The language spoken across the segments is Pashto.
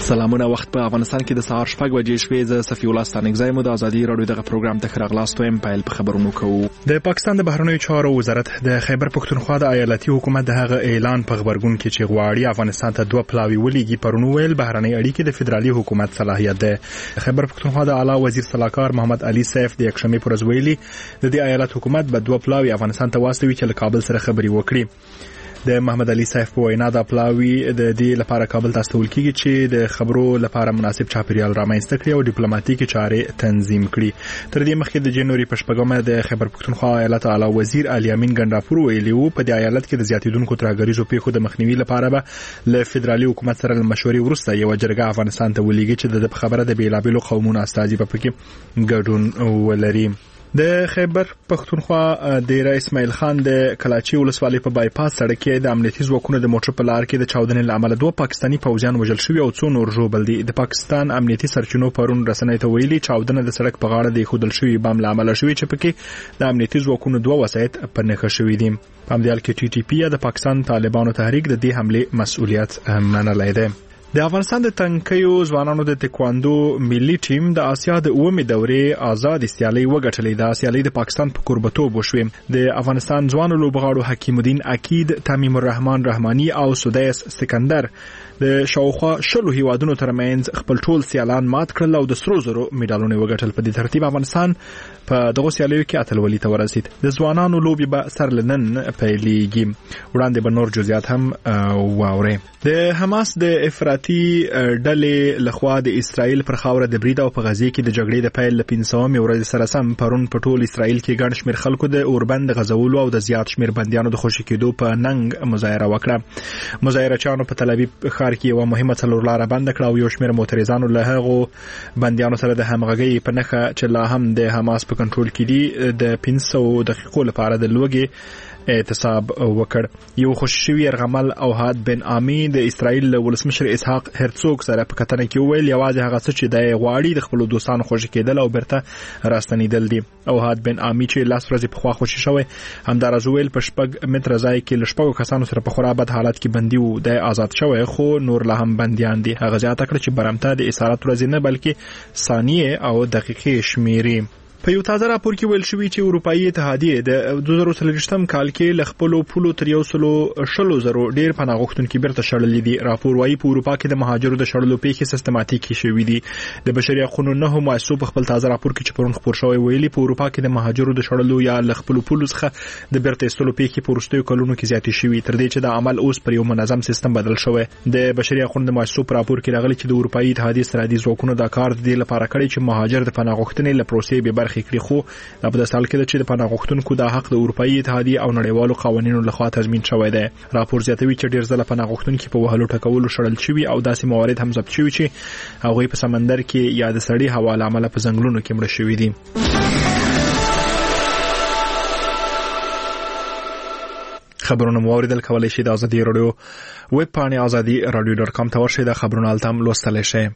سلامونه. وخت په افغانستان کې د سهار 6 بجې شوې. ز صفی الله ستانګزای مو د ازادي رادیو دغه پروګرام ته خراغلاستو ایم پایل په خبرونو کوو. د پاکستان د بهرنیو چارو وزارت د خیبر پختونخوا د ایالتي حکومت د هغه اعلان په خبرګون کې چې غواړي افغانستان ته دوه پلاوی ولېږي پرونو ویل بهرنی اړیکې د فدرالي حکومت صلاحیت ده. خیبر پختونخوا د اعلی وزیر صلاحکار محمد علي سیف د یکشنبه پر ورځ ویلي د دې ایالت حکومت به دوه پلاوی افغانستان ته واستوي چې له کابل سره خبري وکړي. د محمد علي سیف په وینا د پلاوی د دې لپاره کابل ته استول کیږي چې د خبرو لپاره مناسب چاپیریال رامنځته کړي او ډیپلوماټیکي چارې تنظیم کړي. تر دې مخکې د جنوري په شپږمه د خیبر پختونخوا ایالت اعلی وزیر علي امین ګنداپور ویلي وو په دې ایالت کې د زیاتیدونکو ترهګریزو پیښو د مخنیوي لپاره به له فدرالي حکومت سره مشورې وروسته یو جرګه افغانستان ته ولېږي چې د خبره د بیلابېلو قومونو استازي په کې ګډون ولري. د خیبر پختونخوا د رئیس اسماعیل خان د کلاچي ولسوالۍ په بایپاس سړک کې د امنیتي ځواکونو د موټر په لار کې د چاودنې لامل دوه پاکستاني پوځیان وژل شوي او څو نور ژوبل دي. د پاکستان امنیتي سرچینو پرون رسنۍ ته ویلي چاودنه د سړک په غاړه د خودل شوی بم لامل شوی چې پکې د امنیتي ځواکونو دوه وسایط په نښه شوي دي. په همدې حال کې ټي ټي پی د پاکستان طالبانو تحریک د دې حمله مسؤلیت منلی دی. د افغانستان د تنکیو ځوانانو د تکواندو ملي ټیم د آسیا د 9مې دورې آزاد سیالي وګټلې. د سیالي د پاکستان په قربتوب وشوې. د افغانستان ځوانو لوبغاړو حکیم الدین عقید، تمیم الرحمن رحمانی او سدیس سکندر د شاوخوا شلو هیوادونو ترمنځ خپل ټول سیالان مات کړل او د سرو زرو میډالونه وګټل. په دې ترتیب افغانستان په دغه سیالیو کې اتلولي ته ورسید. د ځوانانو لوبي به سرلنن پیلېږي. وړاندې به نور جزئیات هم واوري. د حماس د افراطي ډلې لخوا د اسرائیل پر خاوره د برید او په غزه کې د جګړې د پیل ل 500مې ورځې سره سم پرون په ټول اسرائیل کې ګڼ شمېر خلکو د اوربند غزولو او د زیات شمېر بندیانو د خوشي کېدو په ننګ مظاهره وکړه. مظاهرچیانو په تل ابیب ښار کې یو مهمه څلورلاره بند کړه او یو شمېر موتریزانو له هغو بندیانو سره د همغږۍ په نښه چې لا هم د حماس په کنټرول کې دي د 500 دقیقو لپاره د لوګي اعتصاب وکړ. یو خوششوي يرغمل او هاد بن آمی د اسرائیل ولسمشر اسحاق هرڅوګ سره په کتنه کې ویل یوازې هغه څه چې د غواړي د خپل دوستانو خوشی کېدل او برته راستنیدل دي. او هاد بن آمی چې لاس ورځې په خوا خوشی شوی همدارز ویل په شپږ متر ځای کې لشپږو کسانو سره په خورا بد حالت کې بندي وو. د آزاد شوی خو نور لا هم بنديان دي. هغه ځاته کړ چې برمته د اسارت ورځې نه بلکې ثانیه او دقیقې شمیري. په یو تازه راپور کې ویل شوی چې اروپאי اتحادیه د 2023م کال کې لخپلو پولو تر 100,000 ډیر پناه غوښتونکي بیرته شړلې دي. راپور وايي په اروپا کې د مهاجرو د شړلو پیښې سیستماتیکي شوې دي. د بشري حقوقو نه مؤسسو په خپل تازه راپور کې چې پرون خبر شوی ویلي په اروپا کې د مهاجرو د شړلو یا لخپلو پولو څخه د بیرته ایستلو پیښې په وروستیو کلونو کې زیاتې شوې تر دې چې د عمل اوس پر یو منظم سیستم بدل شوی. د بشري حقوقو د مؤسسو په راپور کې راغلي چې د اروپאי اتحادیه سرحدي ځواکونو د کار د لپاره کړی چې مهاجر د پناه غوښتنې له پروسې به برخې کړي. خو په داسې حال کې چې د پناه غوښتونکو د حق د اروپאי اتحادیه او نړیوالو قوانینو لخوا تضمین شوی دی. راپور زیاتوي چې ډیر ځله پناه غوښتونکي په وهلو ټکولو شړل شوي او داسې موارد هم ثبت شوي چې هغوی په سمندر کې یا د سړي هوا له امله په ځنګلونو کې مړه شوي دي. خبرونه مو اوریدل کولای شئ د ازادي رادیو ویب پاڼې azadi.radio.com ته ورشئ. د خبرونو التم لوستلی شئ.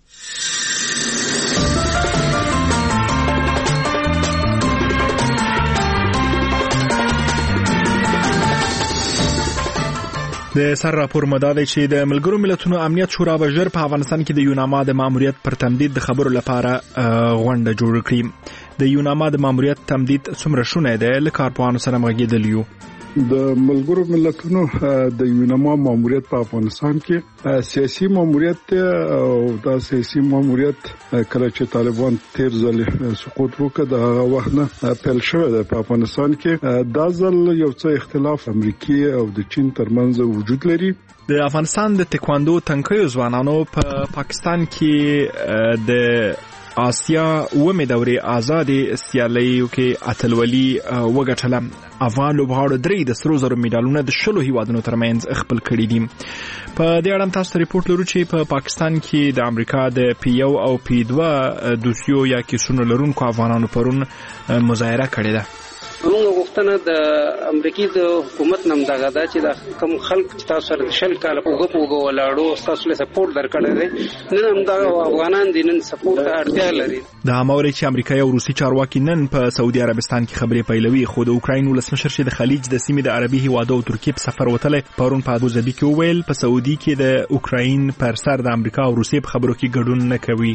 د سر راپور مداده چې د ملګرو ملتونو امنیت شورا به ژر په افغانستان کې د یوناما د ماموریت پر تمدید د خبرو لپاره غونډه جوړ کړي. د یوناما د ماموریت تمدید څومره شونه دی له کارپوهانو سره مغږیدل یو. د ملګرو ملتونو د یوناما ماموریت په افغانستان کې سیاسي ماموریت او دا سیاسي ماموریت کله چې طالبان تیر ځل سقوط وکړ د هغه وخت نه پیل شوی دی په افغانستان کې. دا ځل یو څه اختلاف امریکای او د چین ترمنځ وجود لري. د افغانستان د تکواندو تنکیو ځوانانو په پاکستان کې د آسیا 9مې دورې آزادي سیالیو کې اتلولي وګټله. افغان لوبغاړو درې د سرو زرو میډالونه د شلو هیوادونو ترمنځ خپل کړي دي. په دې اړه تاسو ته ریپورت لرو چې په پاکستان کې د امریکا د P1 او P2 دوسیو یا کیسونو لرونکو افغانانو پرون مظاهره کړې ده. موږ غوښتنه د امریکای د حکومت نم دغه دا چې د کوم خلک تاسو سره شل کال پوغه ولاړو تاسو له سپورټ درکړل دي نن هم دا افغانان دي نن سپورټ ته اړتیا لري. د امریکا چې امریکای او روسي چارواکي نن په سعودي عربستان کې خبرې پیلوي خو د اوکراین ولسمشر چې د خلیج د سیمې د عربي هیوادو او ترکیې په سفر وتلی پرون په ابوظبي کې وویل په سعودي کې د اوکراین پر سر د امریکا او روسي په خبرو کې ګډون نه کوي.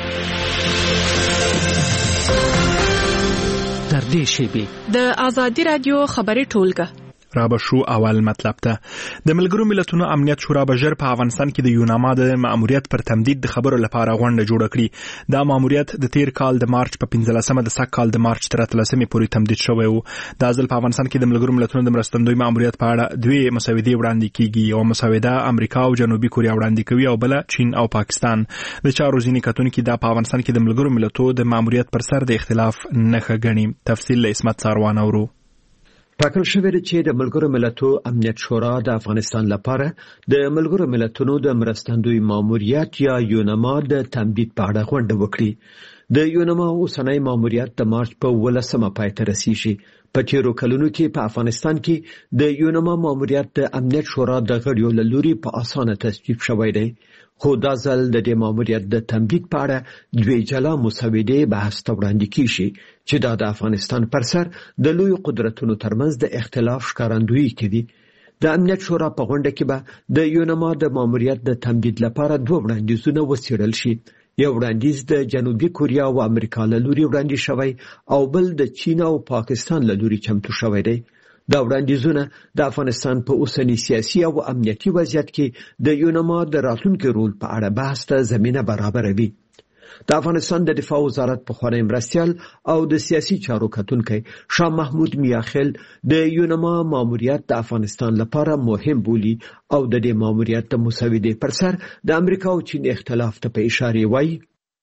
در دې شیبې د آزادي رادیو خبري ټولګه رابه شو اول مطلب ته د ملګرو ملتونو امنیت شورا بجر په افغانستان کې د یوناما د مأموریت پر تمدید د خبرو لپاره غونډه جوړه کړې. دا مأموریت د تیر کال د مارچ په 15مه د سږ کال د مارچ تر 13مې پورې تمدید شوی و. دا ځل په افغانستان کې د ملګرو ملتونو د مرستندوی مأموریت په اړه دوه مسودې وړاندې کیږي. یو مسوده امریکا او جنوبي کوریا وړاندې کوي او بل چین او پاکستان. د چارو ځینې کتونکو دا په افغانستان کې د ملګرو ملتونو د مأموریت پر سر د اختلاف نښه ګڼي. تفصیل له اسمت ساروان اورو. ټاکل شوی دی چې د ملګرو ملتونو امنیت شورا د افغانستان لپاره د ملګرو ملتونو د مرستندوی ماموریت یا یوناما د تمدید په اړه غونډه وکړي. د یوناما اوسنی ماموریت د مارچ په 18مه پای ته رسیږي. په تیرو کلونو کې په افغانستان کې د یوناما ماموریت د امنیت شورا د غړیو له لوري په اسانه تصویب شوی دی. خو دا ځل د دې ماموریت د تمدید په اړه دوه جلا مسودې بحث ته وړاندې کیږي چې دا د افغانستان پر سر د لوی قدرتونو ترمنځ د اختلاف ښکارندویي کوي. د امنیت شورا په غونډه کې به د یوناما د ماموریت د تمدید لپاره دوه وړاندیزونه وڅېړل شي. یو وړاندیز د جنوبي کوریا او امریکا له لوري وړاندې شوی او بل د چین او پاکستان له لوري چمتو شوی دی. دا وړاندیزونه د افغانستان په اوسنی سیاسي او امنیتي وضعیت کې د یوناما د راتلونکي رول په اړه بحث ته زمینه برابروي. د افغانستان د دفاع وزارت پخوانی مرستیال او د سیاسي چارو کتونکی شاه محمود میاخیل د یوناما ماموریت د افغانستان لپاره مهم بولي او د دې ماموریت د مسودې پر سر د امریکا او چین اختلاف ته په اشاره وایي.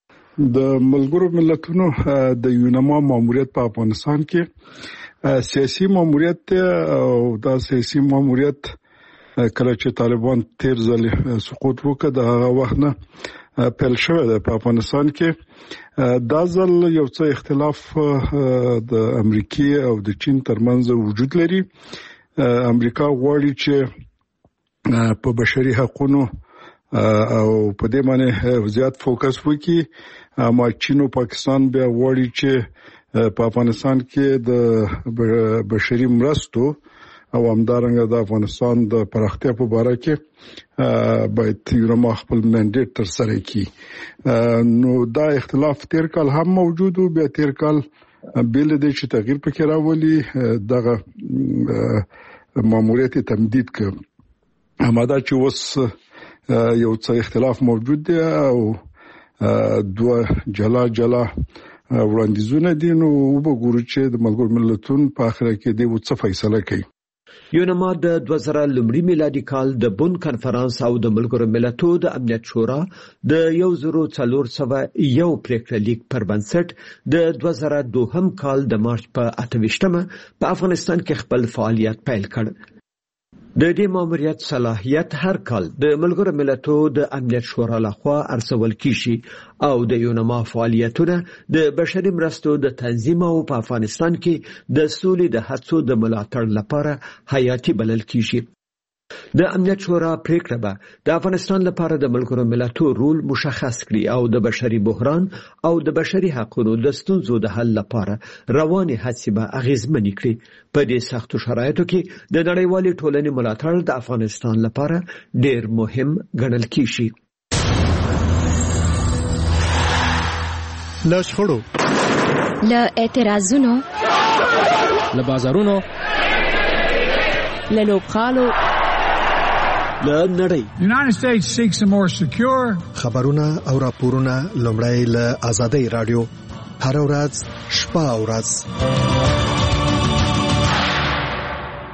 د ملګرو ملتونو د یوناما ماموریت په افغانستان کې سیاسي ماموریت او دا سیاسي ماموریت کله چې طالبان تیر ځل سقوط وکړ د هغه وخت نه پیل شوی دی په افغانستان کې. دا ځل یو څه اختلاف د امریکای او د چین ترمنځ وجود لري. امریکا غواړي چې په بشري حقوقو او په دې باندې زیات فوکس وکړي، اما چین او پاکستان بیا غواړي چې په افغانستان کې د بشري مرستو او همدارنګه د افغانستان د پراختیا په اړه کې باید یوناما خپل منډیټ تر سره کړي. نو دا اختلاف تیر کال هم موجود و، بیا تیر کال بل دې چې تغییر پکې راولي دغه ماموریت تمدید کړ. همدا چې اوس یو څه اختلاف موجود دی او دوه جلا وړاندیزونه دي. نو وګورو چې د ملګرو ملتونو په اخر کې د څه فیصله کوي. یوناما د 2000 میلادي کال د بون کنفرانس او د ملګرو ملتونو د امنیت شورا د 1401 پریکړه لیک پر بنسټ د 2002 کال د مارچ په 28مه په افغانستان کې خپل فعالیت پیل کړ. د دې ماموریت صلاحیت هر کال د ملګرو ملتونو د امنیت شورا لخوا ارسول کیږي او د یوناما فعالیتونه د بشري مرستو د تنظیم او په افغانستان کې د سولې د هڅو د ملاتړ لپاره حیاتي بلل کیږي. د امنیت شورا پریکړه به د افغانستان لپاره د ملګرو ملتونو رول مشخص کړي او د بشري بحران او د بشري حقوقو د ستونزو د حل لپاره رواني هڅې به اغیزمنې کړي. په دې سختو شرایطو کې د نړیوالې ټولنې ملاتړ د افغانستان لپاره ډېر مهم ګڼل کیږي. له شخړو، له اعتراضونو، له بازارونو، له لوبغالو، له نړۍ. United States seeks a more secure خبرونه او راپورونه لومړی له آزادۍ رادیو هر ورځ شپه او ورځ.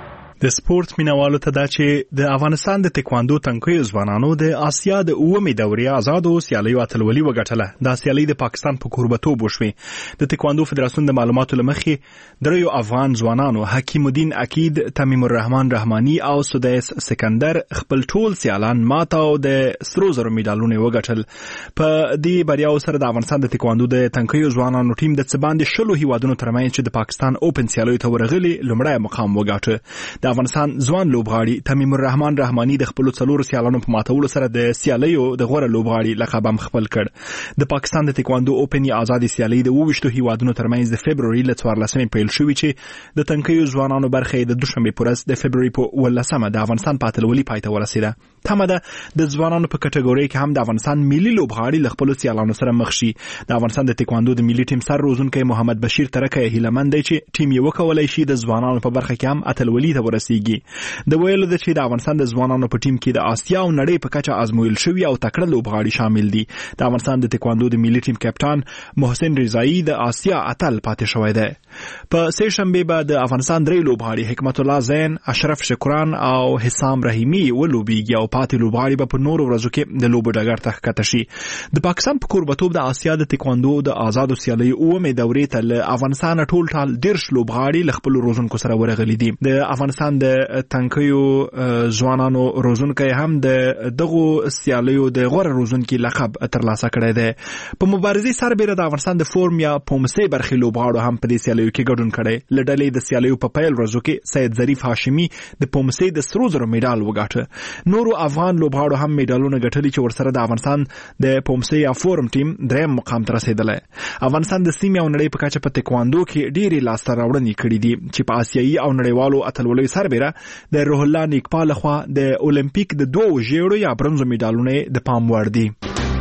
د سپورت مینوالو ته دا چې د افغانستان د تکواندو تنکیو ځوانانو د آسیا د 9مې دورې آزادو سیالیو اتلولي وګټله. دا سیالي د پاکستان په کوربتوب وشوې. د تکواندو فدراسیون د معلوماتو لمخې دریو افغان ځوانانو حکیم الدین عقید، تمیم الرحمن رحماني او سدیس سکندر خپل ټول سیالان ماته او د سرو زرو میډالونه وګټل. په دې بریاو سره د افغانستان د تکواندو د تنکیو ځوانانو ټیم د څباندې 10 هیوادونو ترمنځ چې د پاکستان اوپن سیالیو ته ورغلي لومړی مقام وګاټه. د افغانستان ځوان لوبغاړي تمیم الرحمن رحماني د خپل 4 سیالانو په ماتولو سره د سیالیو د غوره لوبغاړي لقب هم خپل کړ. د پاکستان د تکواندو اوپن آزادي سیالي د 22 هیوادونو ترمنځ د فبروري ل 14 پیل شوې چې د تنکیو ځوانانو برخه د دوشنبه پورز د فبروري په 18 د افغانستان په اتلولي پای ته ورسیده. تمه ده د ځوانانو په کټګوري کې هم د افغانستان ملي لوبغاړي ل خپل سیالانو سره مخ شي. د افغانستان د تکواندو د ملي ټیم سر روزونکي محمد بشیر ترکه هیلمند دی چې ټیم یې وکولای شي د ځوانانو په برخه کې هم اتلولي ته ورسیږي. د ویلو د چې د افغانستان د ځوانانو په ټیم کې د آسیا او نړۍ په کچه آزمویل شوی او تکړه لوبغاړي شامل دي. د افغانستان د تکواندو د ملي ټیم کپټان محسن رضایی د آسیا اتل پاتې شوی دی. په سه شنبه به د افغانستان درې لوبغاړي حکمت الله زین، اشرف شکران او حسام رحیمی ولوبېږي او پاتې لوبغاړي به په نورو ورځو کې د لوبو ډګر ته ښکته شي. د پاکستان په کوربتوب د آسیا د تکواندو د آزادو سیالیو 9مې دورې ته له افغانستان ټول 10 لوبغاړي ل خپل روزونکو سره ورغلي دي. د افغانستان د تنکیو ځوانانو روزونکي هم د دغه سیالیو د غوره روزونکي لقب ترلاسه کړی دی. په مبارزې سربېره د افغانستان د فورم یا پومسې برخې لوبغاړو هم په دې سیالیو کې ګډون کړی. له ډلې د سیالیو په پیل ورځو کې سید ظریف هاشمي د پومسې د سرو زرو میډال وګاټه. نورو افغان لوبغاړو هم میډالونه ګټلي چې ورسره د افغانستان د پومسې یا فورم ټیم دریم مقام ته رسیدلی. افغانستان د سیمې او نړۍ په کچه په تکواندو کې ډېرې لاسته راوړنې کړې دي چې په آسیایي او نړیوالو اتلولیو سربېره د روح الله نیکپا لخوا د اولمپیک د 2 ژیړو یا برونزو میډالونه د پام وړ دي.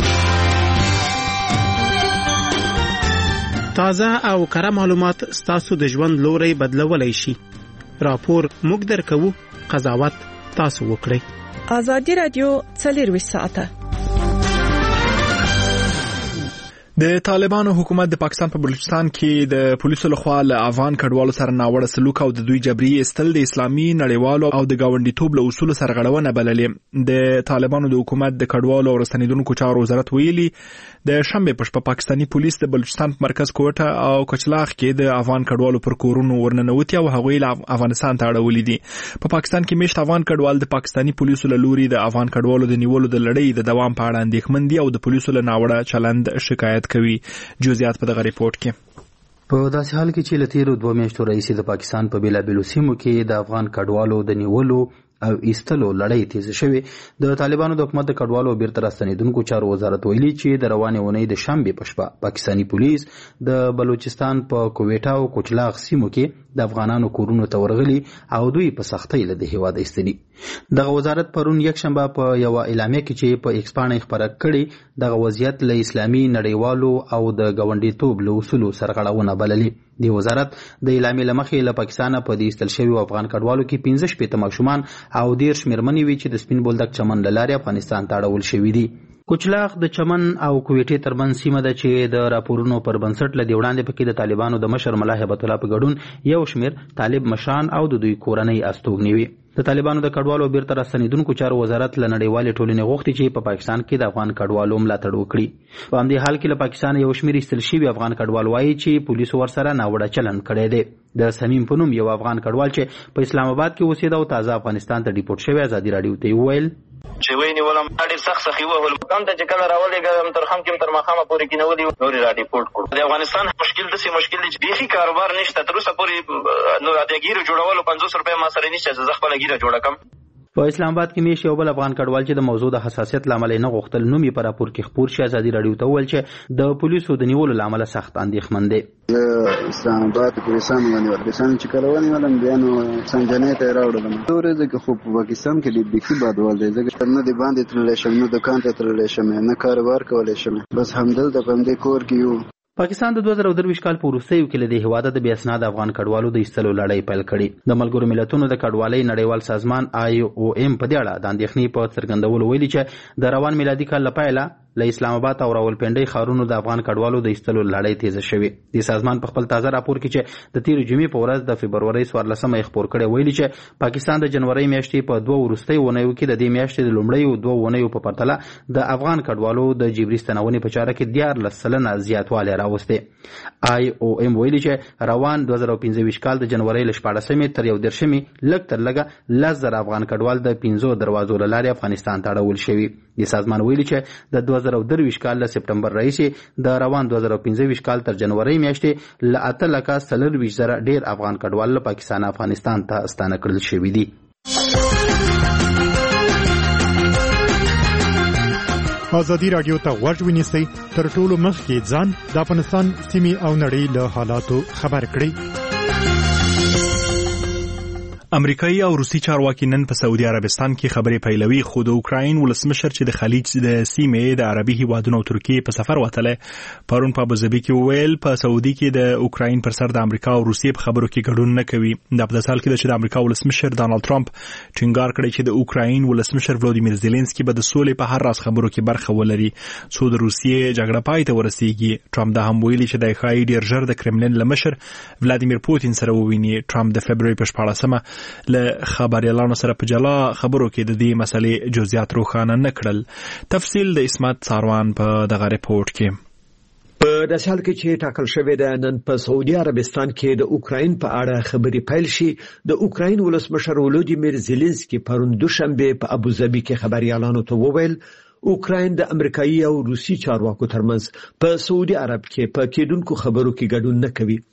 تازه او کره معلومات ستاسو د ژوند لوري بدلولای شي. راپور موږ درکوو، قضاوت تاسو وکړئ. آزادي رادیو 24 ساعته. د طالبانو حکومت د پاکستان په بلوچستان کې د پولیسو لخوا له افغان کډوالو سره ناوړه سلوک او د دوی جبري ایستل د اسلامي نړیوالو او د گاونډیتوب له اصولو سرغړونه بللې. د طالبانو د حکومت د کډوالو او راستنیدونکو چارو وزارت ویلي د شنبه په شپه پاکستاني پولیس د بلوچستان په مرکز کوټه او کچلاغ کې د افغان کډوالو پر کورونو ورننوتي او هغوی له افغانستان ته اړولي دي. په پاکستان کې مشت افغان کډوال د پاکستاني پولیسو له لوري د افغان کډوالو د نیولو د لړۍ د دوام په اړه اندېښمن دي او د پولیسو له ناوړه چلند شکایت کوي. جزئیات په دغه ریپورت کې. په داسې حال کې چې له تیرو 2 میاشتو راهیسې د پاکستان په بیلابیلو سیمو کې د افغان کډوالو د نیولو او ایستلو لړۍ تیز شوې. د طالبانو د حکومت د کډوالو بیرته راستنیدونکو چارو وزارت ویلي چې د روانې اونۍ د شنبې په شپه پاکستاني پولیس د بلوچستان په کویټا او کوچلاغ سیمو کې د افغانانو کورونو ته ورغلي او دوی په سختۍ له د هیواد ایستلي. دغه وزارت پرون یکشنبه په یو اعلامیه کې چې په ایکس باندې خبره کړې دغه وضعیت له اسلامي نړیوالو او د ګاونډیتوب له اصولو سرغړونه بللي. د وزارت د اعلامیې لمخې له پاکستانه په دې ایستل شوي افغان کډوالو کې 15 ماشومان او 10 مېرمنې وي چې د سپین بولدک چمن له لارې افغانستان ته اړول شوي دي. کوچلاغ د چمن او کویټې ترمنځ سیمه ده چې د راپورونو پر بنسټ له وړاندې پکې د طالبانو د مشر ملا هیبت الله په ګډون یو شمیر طالب مشران او د دوی کورنۍ استوګنې وي. د طالبانو د کډوالو بیرته راستنیدونکو چارو وزارت له نړیوالې ټولنې غوښتي چې په پاکستان کې د افغان کډوالو ملاتړ وکړي. په همدې حال کې له پاکستان یو شمیر ایستل شوي افغان کډوال وایي چې پولیسو ورسره ناوړه چلند کړی دی. د سمیم په نوم یو افغان کډوال چې په اسلام آباد کې اوسېده او تازه افغانستان ته ډیپورټ شوی ازادي راډیو ته وویل چې ویني ولم ډېر سخت سخی وهل کوم ته چې کله راولېږم تر خم کې تر مخامه پورې کینولي نور را ډیپورټ کړو. د افغانستان مشکل دسي مشکل دی چې بیخي کاروبار نشته تر اوسه پورې نو د ګیرو جوړولو 500 روپۍ ما سره نشته چې زه خپل ګیره جوړه کړم. په اسلام آباد کې میش یو بل افغان کډوال چې د موضوع د حساسیت لامل نه غوښتل نوم یې پر راپور کې خبر شي ازادي راډیو ته وویل چې د پولیسو د نیولو لامل سخت اندېښمن دي. اسلام آباد کې پولیسان ونیول چې کله ونیولم بیا نو څنګه ته راوړل نو ځکه خو په پاکستان کې د بیخي بادوال دی ځکه نه دی باندې تللی شم نه دکان ته تللی شم نه کاروبار کولی شم بس همدلته په همدې کور کې یو. پاکستان د 2023 کال په وروستیو کې له دې هیواده د بې اسناده افغان کډوالو د ایستلو لړۍ پیل کړې. د ملګرو ملتونو د کډوالۍ نړیوال سازمان IOM په دې اړه د اندېښنې په څرګندولو ویلي چې د روان میلادي کال له پیله له اسلام آباد او راولپنډي ښارونو د افغان کډوالو د ایستلو لړۍ تیزه شوې. د سازمان په خپل تازه راپور کې چې د تیر جمعې په ورځ د فبرورۍ 14مه خبر کړی ویلي چې پاکستان د جنوري میاشتې په 2 وروستۍ اونیو کې د دې میاشتې د لومړیو 2 اونیو په پرتله د افغان کډوالو د جبري ستنونې په چاره کې 14% زیاتوالی راوستی. IOM ویلي چې روان 2025 کال د جنوري له 14مې تر 11مې لږ تر لږه 10,000 افغان کډوال د 15 دروازو له لارې افغانستان ته اړول شوي. د سازمان ویلي چې د 2023 کال له سپټمبر راهیسې د روان 2025 کال تر جنوري میاشتې له 8,40,000 ډیر افغان کډوال له پاکستان افغانستان ته ستانه کړل شوي دي. ازادي رادیو ته غوږ ونیسئ، تر ټولو مخکې ځان د افغانستان سیمې او نړۍ له حالاتو خبر کړئ. امریکایي او روسي چارواکي نن په سعودي عربستان کې خبرې پیلوي، خو د اوکراین ولسمشر چې د خلیج د سیمې د عربي هیوادونو او ترکیې په سفر وتلی پرون په ابوظبي کې وویل په سعودي کې د اوکراین پر سر د امریکا او روسیې په خبرو کې ګډون نه کوي. دا په داسې حال کې ده چې د امریکا ولسمشر ډانلډ ټرمپ ټینګار کړی چې د اوکراین ولسمشر ولودیمیر زيلنسکي به د سولې په هر راز خبرو کې برخه ولري څو د روسیې جګړه پای ته ورسیږي. ټرمپ دا هم ویلي چې د ښایي ډیر ژر د کرملین له مشر ولادیمیر پوتین سره وویني. ټرمپ د فبروري په 14مه له خبريالانو سره په جلا خبرو کې د دې مسلې جزئیات روښانه نه کړل. تفصیل د اسمت ساروان په دغه ریپورت کې. په داسې حال کې چې ټاکل شوی ده نن په سعودي عربستان کې د اوکراین په اړه خبرې پیل شي، د اوکراین ولسمشر ولودیمیر زيلنسکي پرون دوشنبه په ابوظبي کې خبريالانو ته وویل اوکراین د امریکایي او روسي چارواکو ترمنځ په سعودي عرب کې په کېدونکو خبرو کې ګډون نه کوي.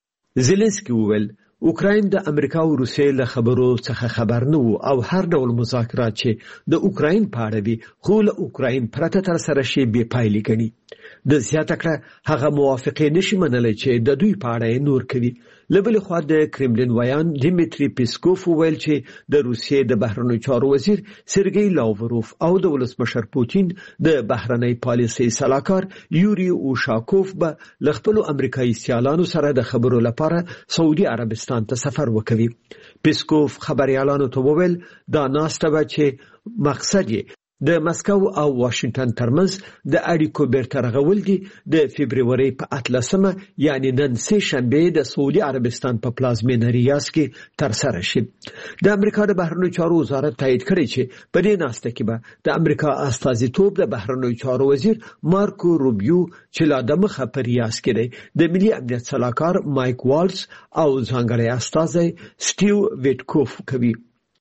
زيلنسکي وویل اوکراین د امریکا او روسیې له خبرو څخه خبر نه وو او هر ډول مذاکرات چې د اوکراین په اړه وي خو له اوکراین پرته تر سره شي بې پایلې ګڼي. د زیاته کړه هغه موافقه نشي منلای چې د دوی په اړه نور کوي. له بلې خوا د کرملین ویان دیمیتری پیسکوف ویل چې د روسیې د بهرنیو چارو وزیر سرګی لاوروف او د ولسمشر پوتین د بهرنی پالیسي سلاکار یوري اوشاکوف به له خپل امریکایي سیالانو سره د خبرو لپاره سعودي عربستان ته سفر وکوي. پیسکوف خبريالانو ته وویل دا ناسته به چې مقصد یې د مسکو او واشنگټن ترمنځ د اړیکو بیرته رغول دي. د فبروري په 18مه یعنی نن سه شنبه د سعودي عربستان په پلازمینه ریاض کې تر سره شي. د امریکا د بهرنیو چارو وزارت تایید کړی چې په دې ناسته کې به د امریکا استازیتوب د بهرنیو چارو وزیر مارکو روبیو چې لا د مخه په ریاض کې دی د ملي امنیت سلاکار مایک والز او ځانګړی استازی سټیو ویټکوف کوي.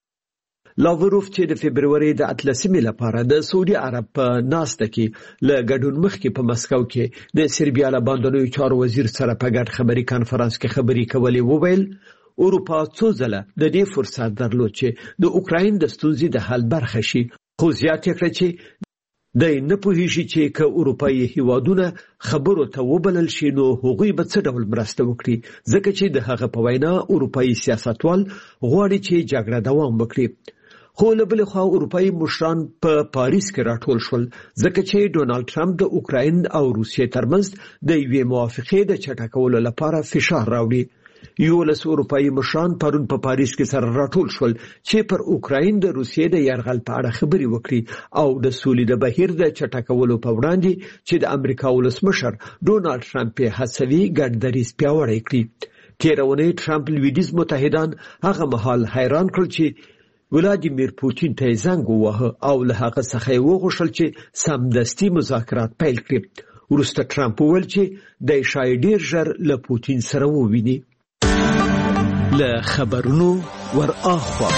لاوروف چې د فبروري د 18مې لپاره د سعودي عرب په ناسته کې له ګډون مخکې په مسکو کې د سربیا له باندنیو چارو وزیر سره په ګډ خبري کانفرنس کې خبري کولې وویل اروپا څو ځله د دې فرصت درلود چې د اوکراین د ستونزې د حل برخه شي، خو زیات کړ چې د نه پوهیږي چې که اروپایي هیوادونه خبرو ته وبلل شي نو هغوی به څه ډول مرسته وکړي، ځکه چې د هغه په وینا اروپایي سیاستوال غواړي چې جګړه دوام وکړي. خو له بلې خوا اروپایي مشران په پاریس کې راټول شول ځکه چې ډونالد ټرمپ د اوکراین او روسیې ترمنځ د یوې موافقې د چټکولو لپاره فشار راوړي. 11 اروپایي مشران پرون په پاریس کې سره راټول شول چې پر اوکراین د روسیې د یرغل په اړه خبرې وکړي او د سولې د بهیر د چټکولو په وړاندې چې د امریکا ولسمشر ډونالد ټرمپ هڅوي ګډ دریځ پیاوړی کړي. تیرونه ټرمپ لویدیز متحدان هغه مهال حیران کړل چې ولادیمیر پوتین ته زنګ ووهه او له هغه څخه وغوښتل چې سمدستي مذاکرات پیل کړي. وروسته ټرمپ وویل چې د شاید ډیر ژر له پوتین سره وویني. له خبرونو ور اخوا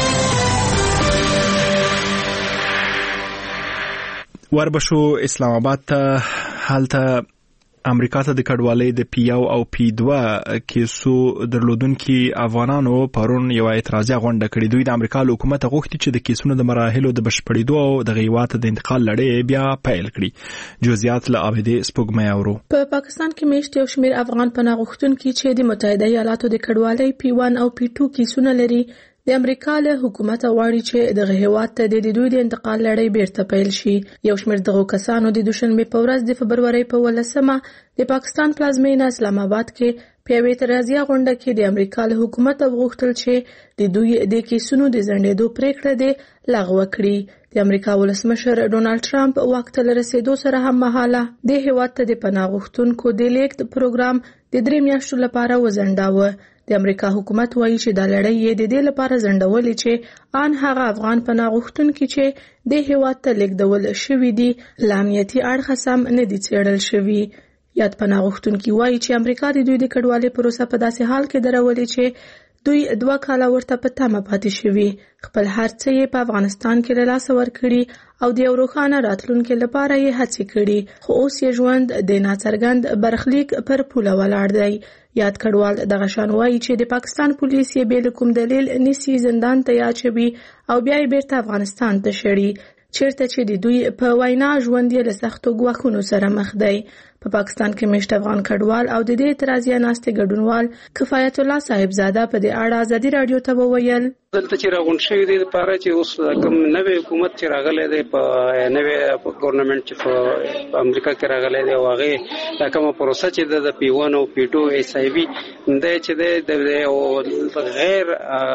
وربشو اسلام آباد ته حالته امریکا ته د کډوالۍ د پی یو او پی 2 کیسو درلودونکو افغانانو پرون یو اعتراضي غونډه کړې. دوی د امریکا حکومت غوښتي چې د کیسونو د مراحلو د بشپړېدو او د غیوات د انتقال لړۍ بیا پیل کړي. جزئیات له عابدې سپوږمۍ اورو. په پاکستان کې میشت یو شمېر افغان پناه غوښتونکي چې د متحده ایالاتو د کډوالۍ پی 1 او پی 2 کیسونه لري د امریکا له حکومت غواړي چې دغه هیواد ته د دوی د انتقال لړۍ بیرته پیل شي. یو شمېر دغه کسانو د دوشنبه په ورځ د فبروري په 18مه د پاکستان پلازمینه اسلام آباد کې په یوه اعتراضي غونډه کې د امریکا له حکومت غوښتل چې د دوی د کیسونو د ځنډېدو پریکړه د لغوه کړي. د امریکا ولسمشر ډونالد ټرمپ واک ته رسیدو سره هم مهاله د هیواد ته د پناه غوښتونکو د لیږد پروګرام د 3 میاشتو لپاره وځنډاوه. د امریکا حکومت وایي چې دا لړۍ یې د دې لپاره ځنډولې چې ان هغه افغان پناه غوښتونکي چې د هیواد ته لیږدول شوي دي له امنیتي اړخه سم نه دي څېړل شوي. یاد پناه غوښتونکي وایي چې امریکا د دوی د کډوالۍ پروسه په داسې حال کې درولې چې دوی 2 کاله ورته په تمه پاتې شوي. خپل هر څه یې په افغانستان کې له لاسه ورکړي او د یو روښانه راتلونکي لپاره یې هڅې کړي، خو اوس یې ژوند د ناڅرګند برخلیک پر پوله ولاړ دی. یاد کډوال دغه شان وایي چې د پاکستان پولیس یې بې له کوم دلیل نیسي، زندان ته یې اچوي او بیا یې بیرته افغانستان ته شړي، چیرته چې د دوی په وینا ژوند یې له سختو ګواښونو سره مخ دی. په پاکستان کې مشت افغان کډوال او د دې اعتراضیه ناستې ګډونوال کفایت الله صاحبزاده په دې اړه ازادي رادیو ته وویل دلته چې راغونډ شوی دی لپاره چې اوس کوم نوې حکومت چې راغلی دی په نوې ګورنمنت چې په امریکا کې راغلی دی او هغه کوم پروسه چې د P1 او P2 SIV د چې د غیر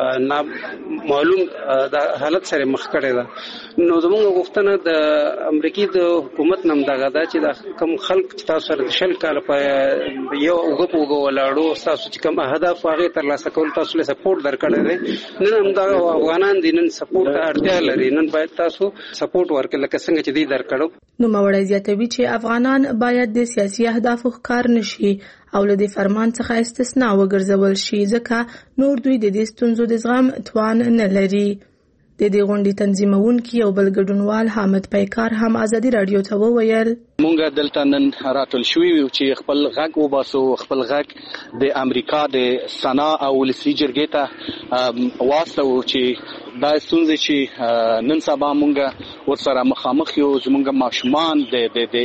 معلوم د حالت سره مخ کړی ده. نو زموږ غوښتنه د امریکای د حکومت نم دغه دا چې د کوم خلک تاسو سره د 2 کال په یو وګړو ولاړو تاسو چې کوم اهداف هغه ترلاسه کول تاسو له سپورټ درکړی دی. نن دا افغانان دي نن سپورټ اړتیا لري، نن باید تاسو سپورټ ورکړئ لکه څنګه چې دی درکړو. نو موړی زیاتوي چې افغانان باید د سیاسي اهدافو ښکار نشي او له دې فرمان څخه استثناء وګرځول شي ځکه نور دوی د دې ستونزو د زغم توان نه لري. د دې غونډې تنظیمونکي او بل ګډونوال حامد پیکار هم ازادي رادیو ته وویل مونږ دلته نن راتل شوي یو چې خپل غږ وباسو، خپل غږ د امریکا د سنا او ولسي جرګې ته واستو چې دا ستونزې چې نن سبا مونږ ورسره مخامخ یو زمونږ ماشومان د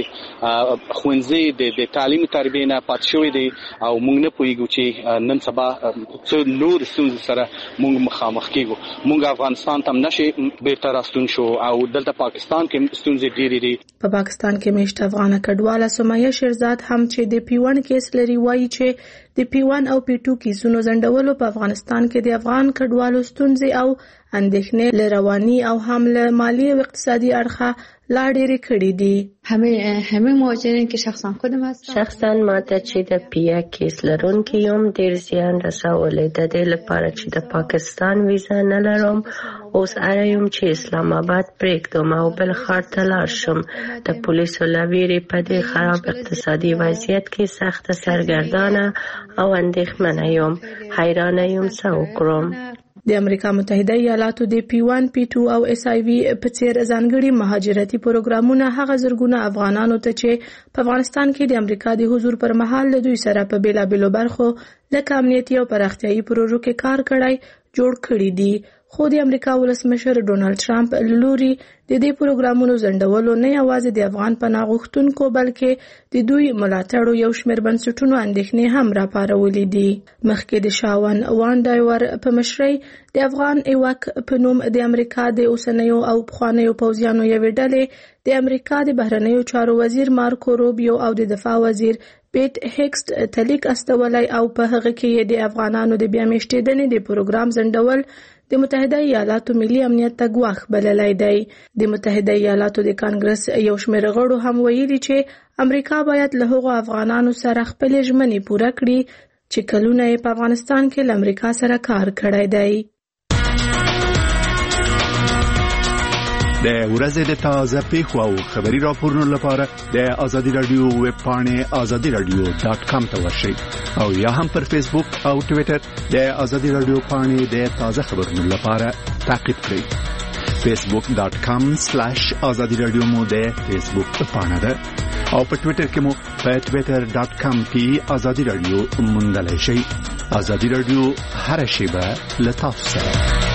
ښوونځي د تعلیم تربیې نه پاتې شوي دي او مونږ نه پوهیږو چې نن سبا څه نور ستونزې سره مونږ مخامخ کیږو. مونږ افغانستان ته نشي بیرته راستون شو او دلته پاکستان کې ستونزې ډېرې دي. په پاکستان کې مشت افغان کډواله سمیه شیرزاد هم چې د P1 کیس لري وایي چې د P1 او P2 کیسونو ځنډولو په افغانستان کې د افغان کډوالو ستونزې او اندېښنې له رواني او هم له مالی او اقتصادي اړخه لا ډېرې کړې دي. همه مهاجرین که خودم هستم شخصا ما ته چې د P1 کیس لرونکي یم ډېر زیان رسولی د دې لپاره چې د پاکستان ویزا نه لرم. اوس اړه یم چې اسلام آباد پرېږدم او بل ښار ته لاړ شم. د پولیسو له ویرې په دې خراب اقتصادي وضعیت کې سخته سرګردانه او اندېښمنه یم. حیرانه یم څه وکړم. د امریکا متحده ایالاتو د P1 P2 او SIV په څیر ځانګړي مهاجرتي پروګرامونه هغه زرګونه افغانانو ته چې په افغانستان کې د امریکا د حضور پر مهال له دوی سره په بیلابېلو برخو لکه امنیتي او پراختیایي پروژو کې کار کړی جوړ کړي دي. خو د امریکا ولسمشر ډونالد ټرمپ لوري د دې پروګرامونو ځنډولو نه یوازې د افغان پناه غوښتونکو بلکې د دوی ملاتړو یو شمېر بنسټونو اندېښنې هم راپارولې دي. مخکې د شاون وان ډایور په مشرۍ د افغان ایواک په نوم د امریکا د اوسنیو او پخوانیو پوځیانو یوې ډلې د امریکا د بهرنیو چارو وزیر مارکو روبیو او د دفاع وزیر پیټ هیکسټ تلیک استولی او په هغه کې د افغانانو د بیا میشتېدنې د پروګرام ځنډول د متحده ایالاتو ملي امنیت ته ګواښ بللی دی. د متحده ایالاتو د کانګرس یو شمېر غړو هم ویلي چې امریکا باید له هغو افغانانو سره خپلې ژمنې پوره کړي چې کلونه یې په افغانستان کې له امریکا سره کار کړی دی. د ورځې د تازه پیښو او خبري راپورونو لپاره د ازادي رادیو ویب پاڼې azadiradio.com ته ورشئ او یا هم پر فیسبوک او ټوئیټر د ازادي رادیو پاڼې د تازه خبرونو لپاره تعقیب کړئ. facebook.com/azadiradio مو د فیسبوک پاڼه ده او په ټوئیټر کې مو په twitter.com کې ازادي رادیو موندلای شئ. ازادي رادیو هر شیبه له تاسو سره.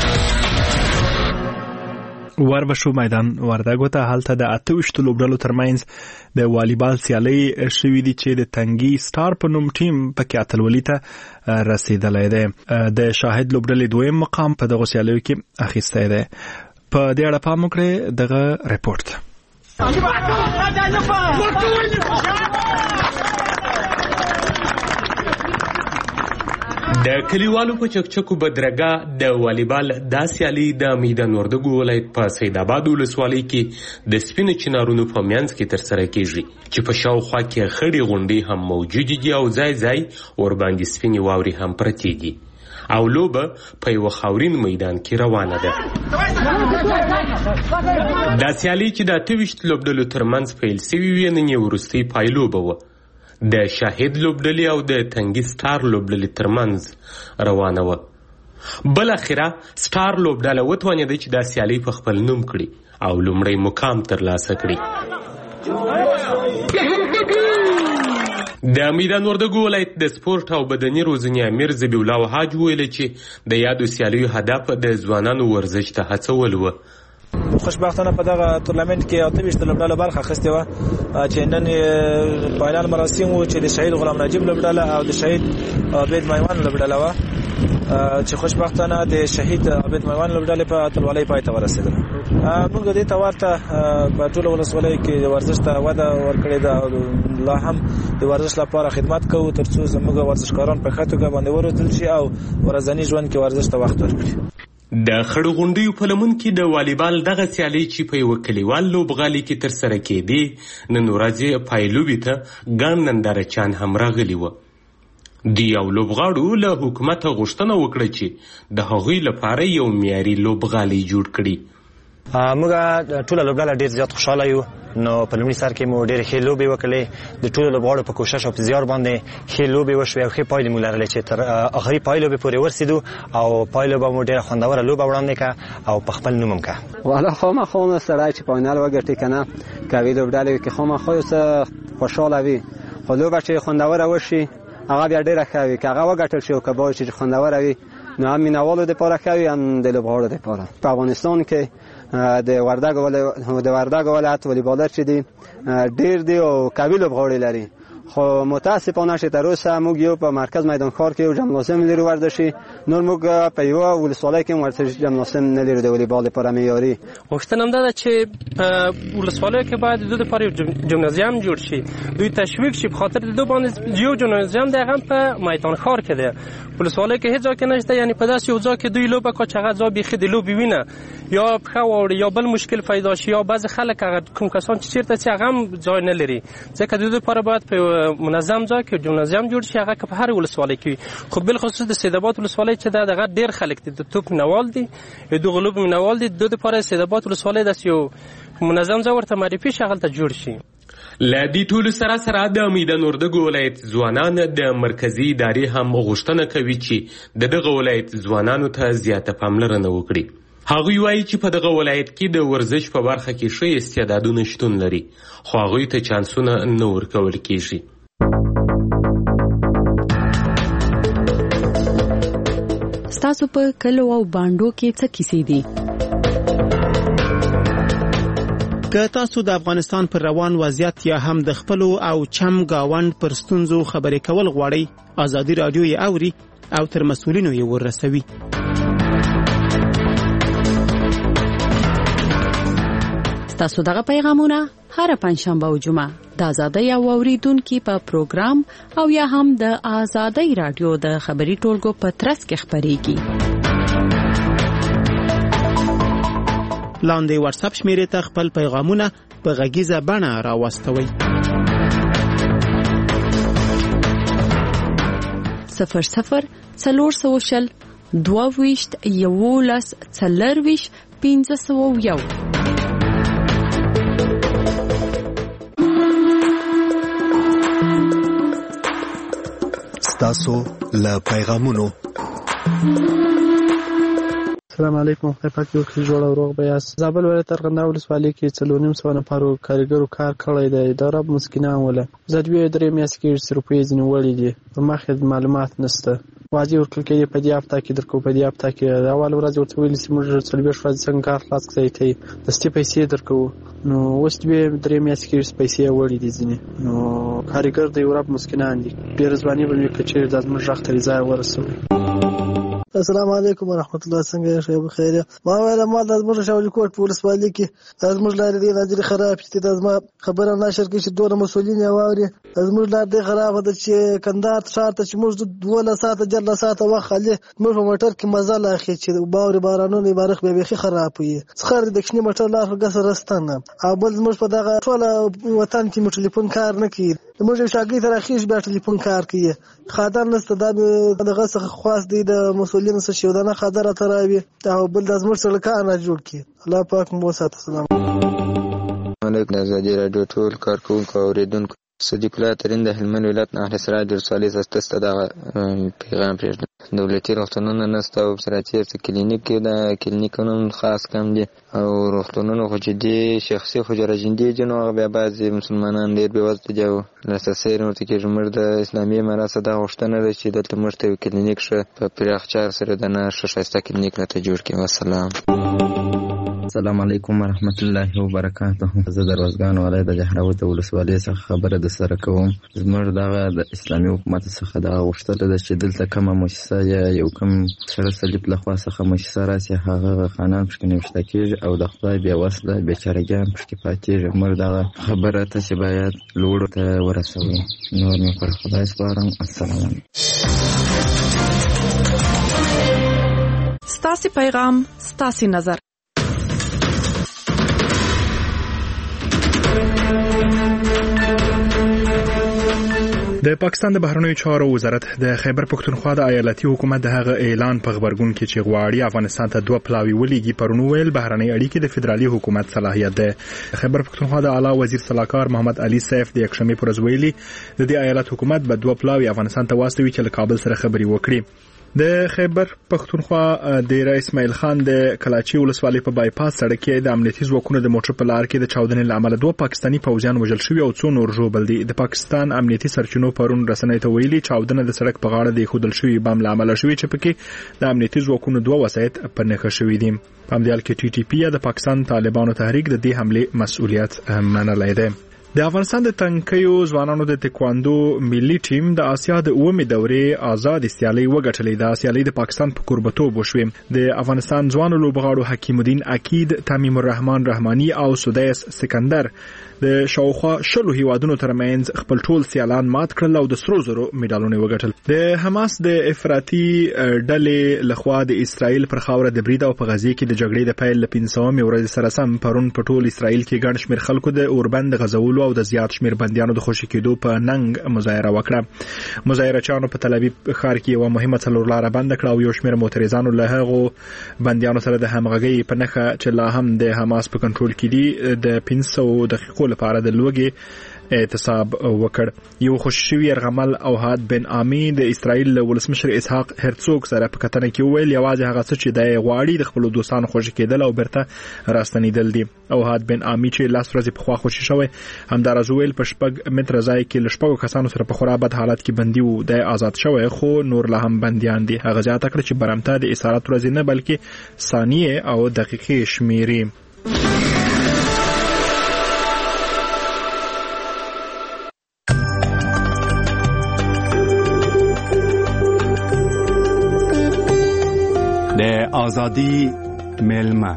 وربشو میدان وردګو ته هلته د 28 لوبډلو ترمنځ د والیبال سیالي شوې دي چې د تنګي سټار په نوم ټیم پکې اتلولي ته رسیدلی دی. د شاهد لوبډلې دویم مقام په دغه سیالیو کې اخیستی دی. په دې اړه پام وکړئ دغه ریپورت. د کلیوالو په چکچکو بدرګه د والیبال دا سیالي د میدان وردګو ولایت په سید آباد ولسوالۍ کې د سپینو چنارونو په منځ کې ترسره کیږي چې په شاوخوا کې خړې غونډۍ هم موجودې دي او ځای ځای ورباندې سپینې واورې هم پرتې دي او لوبه په یو خاورین میدان کې روانه ده. دا سیالي چې د 28 لوبډلو ترمنځ پیل سوي وي نن یې وروستۍ پایلوبه وه. د شاهد لوبډلې او د تنګي سټار لوبډلې ترمنځ روانه وه. بالاخره سټار لوبډله وتوانېده چې دا سیالي په خپل نوم کړي او لومړی مقام ترلاسه کړي. د میدان وردګو ولایت د سپورت او بدني روزنې امیر ذبیح الله وحاج ویل چې د یادو سیالیو هدف د ځوانانو ورزش ته هڅول وه. خوشبختانه په دغه تورنمنت کې 28 لوبډله برخه اخیستې وه چې نن فاینال مراسم و چې د شهید غلام نجیب لوبډله او د شهید عبید میوان لوبډله وه چې خوشبختانه د شهید عبید میوان لوبډلې په اتلولۍ پای ته ورسېدله. موږ دې ته ورته په ټوله ولسوالۍ کې د ورزش ته وده ورکړې ده او لا هم د ورزش لپاره خدمت کوو ترڅو زموږ ورزشکاران په ښه توګه باندې وروزل شي او ورځني ژوند کې ورزش ته وخت ورکړي. د خړو غونډیو په لمن کې د والیبال دغه سیالي چې په یوه کلیوال لوبغالي کې ترسره کېدې نن ورځې پایلوبې ته ګڼ نندارچیان هم راغلي وه. د یو لوبغاړو له حکومته غوښتنه وکړه چې د هغوی لپاره یو معیاري لوبغالی جوړ کړي. موږ ټوله لوبډله ډېر زیات خوشحاله یو. نو په لومړي سر کې مو ډېرې ښې لوبې وکړلې د ټولو لوبغاړو په کوشش او په زیار باندې ښې لوبې وشوې او ښې پایلې مو لرلې چې تر آخري پایلوبې پورې ورسېدو او پایلوبه مو ډېره خوندوره لوبه وړاندې کړه او په خپل نوم هم کړه. والا خامخا نو سړی چې فاینال وګټي که نه کوي لوبډلې کې خامخا اوسه خوشحاله وي خو لوبه چې خوندوره وشي هغه بیا ډېره ښه وي که هغه وګټل شي او که باید چې خوندوره وي نو هم مینوالو دپاره ښه وي هم د لوبغاړو دپاره. په افغانستان کې د وردګ ولایت والیبالر چې دي ډېر دي او قوي لوبغاړي لري خو متاسفانه چې تر اوسه موږ یو په مرکز میدان ښار کې یو جمنازیم لرو ورزشي نور موږ په یوه ولسوالۍ کې هم ورزشي جمنازیم نه لرو د والیبال لپاره معیاري. غوښتنه همدا ده چې په ولسوالیو کې باید د دوی لپاره یو جمنازیم جوړ شي دوی تشویق شي په خاطر د دوی باندې یو جمنازیم دی هغه په میدان ښار کې دی ولسوالیو کې هیڅ ځای کې نشته یعنی په داسې یو ځای کې دوی لوبه کوي چې هغه ځای بیخي د لوبې وینه یا پښه واوړي یا بل مشکل پیدا شي یا بعضې خلک هغه کوم کسان چې چېرته چې هغه هم ځای نه لري ځکه د دوی لپاره باید په منظم ځای کې جمنازیم جوړ شي هغه که په هر ولسوالۍ کې وي خو بالخصوص د سید آباد ولسوالۍ چې ده دغه ډېر خلک دي د توپ مینوال دي د دغه لوبې مینوال دي د دوی دپاره سید آباد ولسوالۍ داسې یو منظم ځای ورته معرفي شي هغلته جوړ شي. له دې ټولو سره د میدان وردګو ولایت ځوانان د مرکزي ادارې هم غوښتنه کوي چې د دغه ولایت ځوانانو ته زیاته پاملرنه وکړي. هغوی وایي چې په دغه ولایت کې د ورزش په برخه کې ښه استعدادونه شتون لري خو هغوی ته چانسونه نه ورکول کېږي. ستاسو په کلو او بانډو کې څه کیسې دي؟ که تاسو د افغانستان پر روان وضعیت یا هم د خپلو او چم گاوند پر ستونزو خبرې کول غواړئ ازادي رادیو یې اوري او تر مسؤلینو یې ورسوي. ستاسو دغه پیغامونه هر پنځشنبه او جمعه د ازادۍ او اوریدونکو په پروګرام او یا هم د ازادۍ رادیو د خبري ټولګو په ترڅ کې خبريږي. لاندې واتس اپ شمیرې ته خپل پیغامونه په غږیزه بڼه راوستوئ. 00 400 22 11 40 1501 ستاسو له پیغامونو. السلام علیکم خدای پاک یو ښه جوړ او روغ به یاست. زابل ولایت ارغنداو ولسوالۍ کې 4.5 نفرو کارګرو کار کړی دی. د رب مسکینان وله زه 2 میاشتې کې روپۍ ځینې وړي دي په مخې معلومات نشته واجب ورکړل کېږي په دې هفته کې درکو په دې هفته کې اول ورځ ورته ویل چې موږ 40 ورځې څنګه کار خلاص کړی ته دستي پیسې درکو نو اوس 2 میاشتې کې پیسې وړي دي ځینې نو کارګر دی رب مسکینان دي ډېر ځواني به مې کچې د زموږ ځخ ته ځای ورسوي. السلام علیکم ورحمت الله. څنګه یې بخیر؟ ما ویل ما د زموږ شاولي کوټ په ولسوالۍ کې زموږ لارې ډېرې خراب دي. د زما خبره نشر کې چې دوه مسولین یې واوري. زموږ لار ډېره خراب ده چې کندهار ښار ته چې موږ 12 ساعته 14 ساعته وخت خالي موږ په موټر کې مزه لا اخی چې باور بارانونه بارخ به بيخي خراب وي. څخه د کښنی موټر لار غس رستنه او بل زموږ په دغه ټول وطن کې موږ ټلیفون کار نه کوي. موږ شاګرد تر اخیش بیا ټلیفون کار کوي. خاطر نشته دغه څخه خاص دی د مسولین څخه شو دنه خاطر تراوي او بل د زموږ سره کار نه جوړ کی. الله پاک مو ساتي. السلام علیکم. ازادي رادیو ټول کارکونکو اوریدونکو صدیق الله ترین د هلمند ولایت نه اهل سراج ولسوالۍ څخه د پیغام پرېږدم. دولتي روغتونونه نشته او سراتي کلینیک کې د کلینیکونو خاص کم دي او روغتونونو خو چې دي شخصي حجره جندي جنو بیا بعضې مسلمانان ډېر بېوزله دي او لاسرسی ورته کېږي. موږ د اسلامي امارات څخه دا غوښتنه ده چې دلته موږ ته یو کلینیک ښه په پراخ چار سره د نه ښه ښایسته کلینیک راته جوړ کړي. والسلام. السلام علیکم ورحمت الله وبرکاته. زه د روزګان ولایت د جهراوت ولسوالۍ څخه خبره د سره کوم. زموږ دغه د اسلامي حکومت څخه دا غوښتنه ده چې دلته کومه مؤسسه یا یو کوم سره صلیب لخوا څخه مؤسسه راسي هغه خانان پکې نوشته کېږي او د خدای بې وسله بیچارهګان پکې پاتېږي. موږ دغه خبره ته چې باید لوړو ته ورسوو. نور مې پر خدای سپارم. السلام علیکم. ستاسې پیغام ستاسې نظر. د پاکستان د بهرنیو چارو وزارت د خیبر پښتونخوا د ایالتي حکومت د هغه اعلان په خبرګون کې چې غواړي افغانستان ته 2 پلاوی ولېږي پرون ویل بهرنۍ اړیکې د فدرالي حکومت صلاحیت ده. خیبر پښتونخوا د اعلی وزیر صلاحکار محمد علي سیف د یکشنبه پر ورځ ویلي د دې ایالت حکومت به 2 پلاوی افغانستان ته واستوي چې له کابل سره خبري وکړي. د خیبر پښتونخوا د رئیس اسماعیل خان د کلاچي ولسوالۍ په بایپاس سړک کې د امنیتي ځواکونو د موټر په لار کې د چاودنې لامل 2 پاکستاني پوځیان وژل شوي او 2 نور ژوبل دي. د پاکستان امنیتي سرچینو پرون رسنۍ ته ویلي چاودنه د سړک په غاړه د خودل شوی بم لامل شوی چې پکې د امنیتي ځواکونو 2 وسایط په نښه شوي دي. په همدې حال کې ټي ټي پی د پاکستان طالبانو تحریک د دې حمله مسؤلیت منلای دی. د افغانستان د تنکیو ځوانانو د تکواندو ملي ټیم د آسیا د 9مې دورې آزاد سیالي وګټلې. د سیالي د پاکستان په قربتوب وشوه. د افغانستان ځوانو لوبغاړو حکیم الدین عقید، تمیم الرحمن رحماني او سدیس سکندر د شاوخوا شلو هیوادونو ترمنځ خپل ټول سیالان مات کړل او د سرو زرو میډالونه وګټل. د حماس د افراطي ډلې لخوا د اسرائیل پر خاوره د برید او په غزه کې د جګړې د پیل ل 500مې ورځې سره سم پرون په ټول اسرائیل کې ګڼ شمېر خلکو د اوربند غزولو او د زیات شمېر بندیانو د خوشي کېدو په ننګ مظاهره وکړه. مظاهرچیانو په تل ابیب ښار کې یو مهمه څلورلاره بند کړه او یو شمېر معترضانو له هغو بندیانو سره د همغږۍ په نښه چې لا هم د حماس په کنټرول کې دي د 500 دقیقو لپاره د لوګي اعتصاب وکړ. یو خوششوی ارغمل او هاد بن آمی د اسرائیل له ولسمشر اسحاق هرڅوګ سره په کتنه کې ویل یوازې هغه څه چې د غواړي د خپل دوستانو خوشی کېدل او برته راستنیدل دي. او هاد بن آمی چې لاس ورځې په خوا خوشی شوی همدارز ویل په شپږ متر ځای کې لشپږو کسانو سره په خورا بد حالت کې بندي وو. د آزاد شوی خو نور لا هم بنديان دي. هغه ځات کړ چې برمته د اسارت ورځې نه بلکې ثانیه او دقیقې شمیري. د ازادي میلمه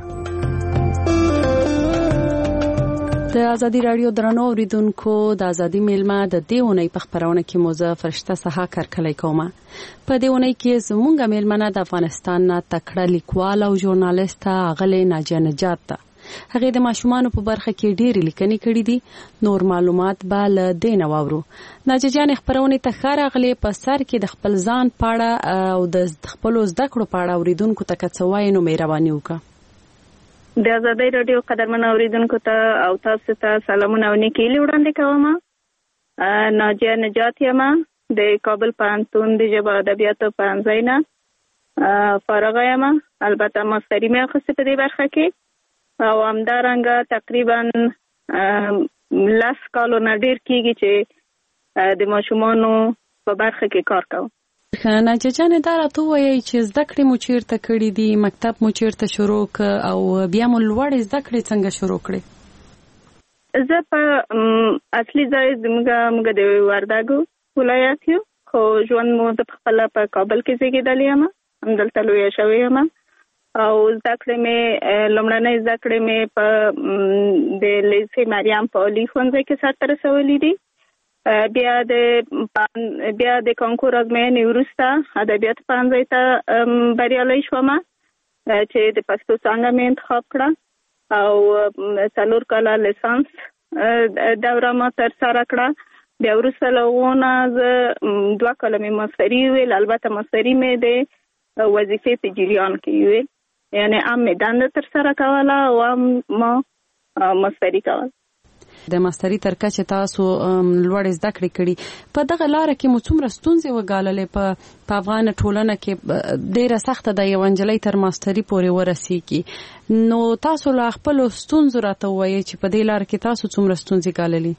د ازادي رادیو درنو اوریدونکو د ازادي میلمه د دیونی په خبرونه کې موزه فرشته سها کارکلای کومه. په دیونی کې زمونږ میلمنه د افغانستان نه تکړه لیکوال او ژورنالیست غلې ناجیه نجات ده. هغه د ماشومانو په برخه کې ډېری لیکنې کړې دي. نور معلومات به له دې نه واورو. ناجیه جان خبرونه ته خارغلې په سر کې د خپل ځان پاړه او د خپل زده کړو پاړه اوریدونکو ته کڅوای نو مهرباني وکړه. د ازادي رادیو قدرمن اوریدونکو ته او تاسو ته سلامونه او نیکیلي وړاندې کوم. ناجیه نجات یم د کابل پوهنتون د ژبه او ادبیاتو پوهنځي نه فارغه یم. البته ماستري مې اخیستې په دې برخه کې او همدارنګه تقریبا 10 کالو نه ډېر کېږي چې د ماشومانو په برخه کې کار کوم. ناجیه جان دا راته وایي چې زده کړې مو چیرته کړې دي، مکتب مو چیرته شروع ک او بیا مو لوړې زده کړې څنګه شروع کړې؟ زه په اصلي ځای زموږ د وردګو ولایت یو خو ژوند مو د خپل په کابل کې زیږیدلی یم. همدلته لویه شوې یم او زده کړې مې لومړنۍ زده کړې مې په د لیسې مریم په عالي ښوونځي کې سرته رسولي دي. بیا د کانکور ازموینې وروسته ادبیات پوهنځي ته بریالۍ شوم چې د پښتو څانګه مې انتخاب کړه او 4 کاله لیسانس دوره ما ترسره کړه. بیا وروسته له هغو نه زه 2 کاله مې ماستري ویل، البته ماستري مې د وظیفې په جریان کې ویل، یعنې هم مې دنده ترسره کوله او هم ما ماستري کوله. د ماستري تر کچې تاسو لوړې زده کړې کړي، په دغه لاره کې مو څومره ستونزې وګاللې؟ په افغان ټولنه کې ډېره سخته ده یو نجلۍ تر ماستري پورې ورسیږي، نو تاسو له خپلو ستونزو راته ووایئ چې په دې لاره کې تاسو څومره ستونزې ګاللې؟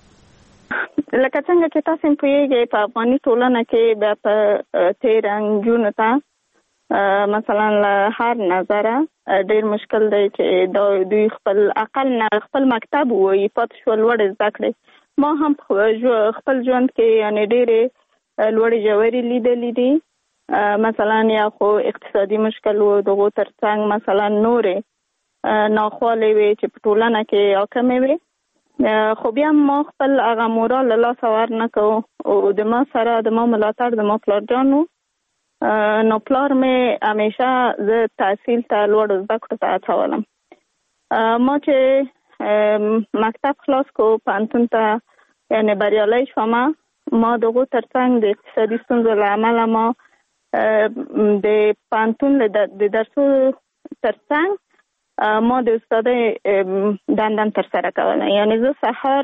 لکه څنګه چې تاسو پوهیږئ په افغاني ټولنه کې بیا په 13 نجونو ته مثلا له هر نظره ډېر مشکل دی چې دوی خپل اقل نه خپل مکتب ووایي پاتې شول لوړې زده کړې. ما هم خپل ژوند کې یعنې ډېرې لوړې ژورې لیدلې دي، مثلا یا خو اقتصادي مشکل و، دغو ترڅنګ مثلا نورې ناخوالې وې چې په ټولنه کې حاکمې وې، خو بیا ما خپل هغه مورال له لاسه ورنه کوو او د ما سره د ما ملاتړ د ما پلارجان و. نو پلار مې همیشه زه تحصیل ته لوړو زده کړو ته هڅولم. ما چې مکتب خلاص کو پوهنتون ته یعنې بریالی شوم، ما دغو ترڅنګ د اقتصادي ستونزو له امله ما د پوهنتون د درسو ترڅنګ ما د استادۍ دندم ترسره کوله، یعنې زه سهار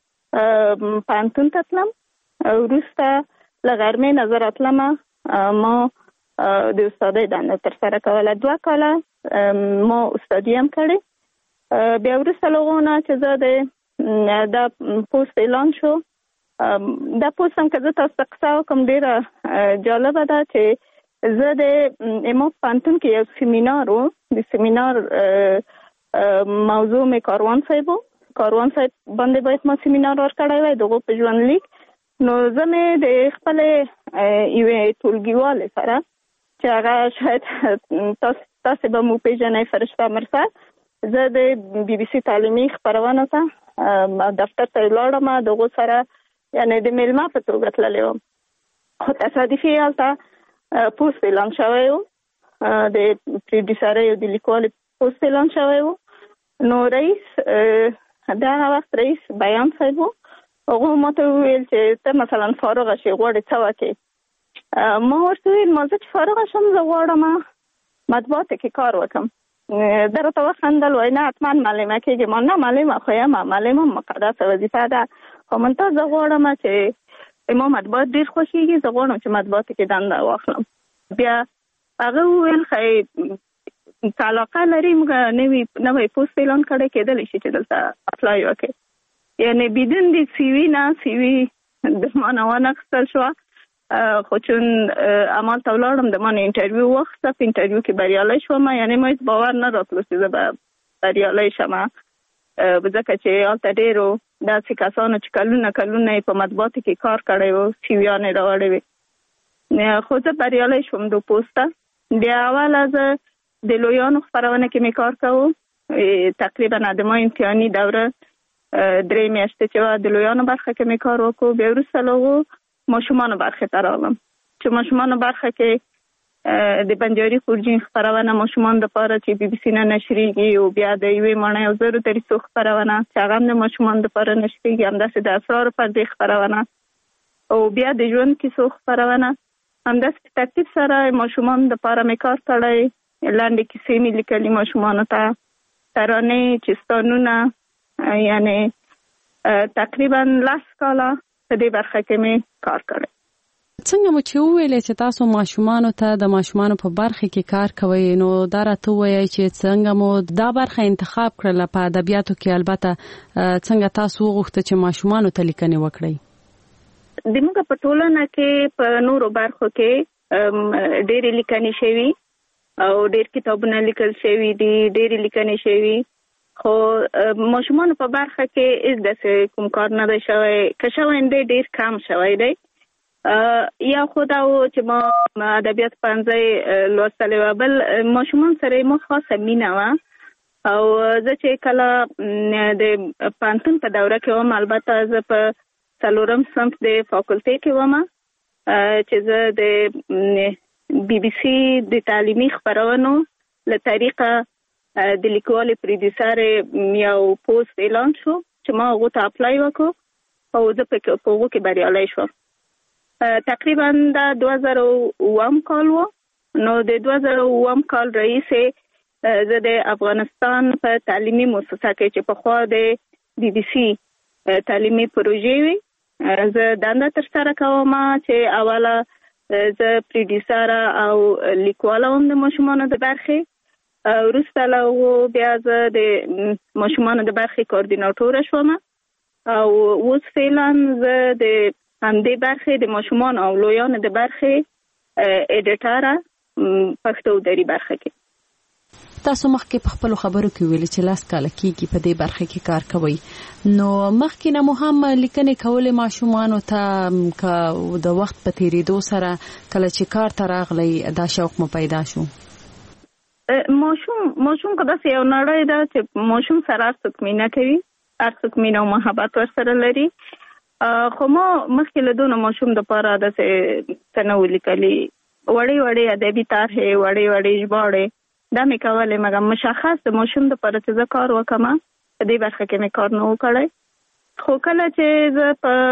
پوهنتون ته تلم، وروسته له غرمې نه زه راتلم ما د استادۍ دنده ترسره کوله. 2 کاله ما استادي هم کړې. بیا وروسته له هغو نه چې زه دا پوسټ اعلان شو، دا پوسټ هم که زه تاسو ته قصه وکړم ډېره جالبه ده چې زه د ما پوهنتون کې یو سیمینار و، د سیمینار موضوع مې کاروان صاحب و، کاروان صاحب باندې باید ما سیمینار ورکړی وی دغو په ژوندلیک. نو زه مې د خپلې یوې ټولګیوالې سره چې هغه شاید تاسې به مو پېژنئ فرشته مرسل، زه د BBC تعلیمي خپرونه ته دفتر ته ولاړم، دغو سره یعنې د میلمه په توګه تللی وم، خو تصادفي هلته پوسټ اعلان شوی و، د پروډیوسرۍ او د لیکوالې پوسټ اعلان شوی و. نو رئیس دغه وخت رئیس بیان صاحب و، هغه ما ته وویل چې ته مثلا فارغه شې غواړې څه وکړې؟ ما ورته وویل ما زه چې فارغه شم زه غواړم مطبوعاتو کې کار وکړم. ده راته وخندل، وایي نه حتما معلمه کېږې. ما نه معلمه خو یم، معلمه مقدسه وظیفه ده، خو منته زه غواړم چې ما مطبوعات ډېر خوښېږي، زه غواړم چې مطبوعاتو کې دنده واخلم. بیا هغه وویل ښایي که علاقه لري موږ نوی پوسټ اعلان کړی کېدلی شي چې دلته اپلای وکړې. یعنې بدون د CV نه CV د ما نه وانخیستل شوه، خو چون همالته ولاړم د ما نه انټرویو واخیسته، په انټرویو کې بریالی شوم. یعنې ما هېڅ باور نه راتلو چې زه به بریالی شم، ځکه چې هلته ډېرو داسې کسانو چې کلونه یې په مطبوعاتو کې کار کړی و CV-یانې راوړې وې، خو زه بریالی شوم دو پوسټه. بیا اوله زه د لویانو خپرونه کې مې کار کوو، تقریبا د ما امتحاني دوره 3 میاشتې چې د لویانو برخه کې مې کار وکړو. بیا وروسته له هغو ماشومانو برخې ته راغلم چې ماشومانو برخه کې د بنجاري خورجین خپرونه ماشومانو دپاره چې BBC نه نشریږي، او بیا د 1,000 دریڅو خپرونه چې هغه هم د ماشومانو دپاره نشریږي، همداسې د اسرارو پردې خپرونه، او بیا د ژوند کیسو خپرونه. همداسې په ترتیب سره ماشومانو دپاره مې کار کړی، لنډې کیسې مې لیکلي ماشومانو ته، ترانې، چستانونه، یعنې تقریبا 10 کاله په دې برخه کې مې کار کړی. څنګه مو چې وویلې چې تاسو ماشومانو ته د ماشومانو په برخه کې کار کوئ، نو دا راته ووایئ چې څنګه مو دا برخه انتخاب کړله په ادبیاتو کې؟ البته څنګه تاسو وغوښته چې ماشومانو ته لیکنې وکړئ؟ زموږ په ټولنه کې په نورو برخو کې ډېرې لیکنې شوي او ډېر کتابونه لیکل شوي دي، ډېرې لیکنې شوي، خو ماشومانو په برخه کې هېڅ داسې کوم کار نه دی شوی، که شوی دی ډېر کم شوی دی. یا خو دا و چې ما ادبیات پوهنځی لوستلی و. بل ماشومان سره مو خاصه مینه وه او زه چې کله د پوهنتون په دوره کې وم، البته زه په 4م صنف د فاکولټۍ کې وم چې زه د BBC د تعلیمي خپرونو له طریقه د لیکوالې پروډیوسر یو پوسټ اعلان شو چې ما هغو ته اپلای وکړو او زه په هغو کې بریالی شوم. تقریبا دا 2007 کال و. نو د 2007 کال رئیسې زه د افغانستان په تعلیمي مؤسسه کې چې پخوا د BBC تعلیمي پروژې وي زه دنده ترسره کوم چې اوله زه پروډیوسر او لیکواله هم د ماشومانو د برخې، وروسته له هغو بیا زه د ماشومانو د برخې کوردیناټوره شوم او اوس فعلا زه د همدې برخې د ماشومانو او لویانو د برخې ایډیټره پښتو دري برخه کې. تاسو مخکې په خپل خبرو کې ویل چې 10 کال کېږي په دې برخه کې کار کوي، نو مخکې نه مو هم لیکنې کولې ماشومانو ته که د وخت په تیریدو سره کله چې کار ته راغلی دا شوق مو پیدا شو؟ ماشوم که داسې یو نړۍ ده چې ماشوم سره هر څوک مینه کوي، هر څوک مینه او محبت ورسره لري. خو ما مخکې له دونه ماشوم دپاره داسې څه نه وو لیکلي، وړې ادبي طرحې، وړې ژباړې دا مې کولې، مګر مشخص د ماشوم دپاره چې زه کار وکړم په دې برخه کې مې کار نه و کړی. خو کله چې زه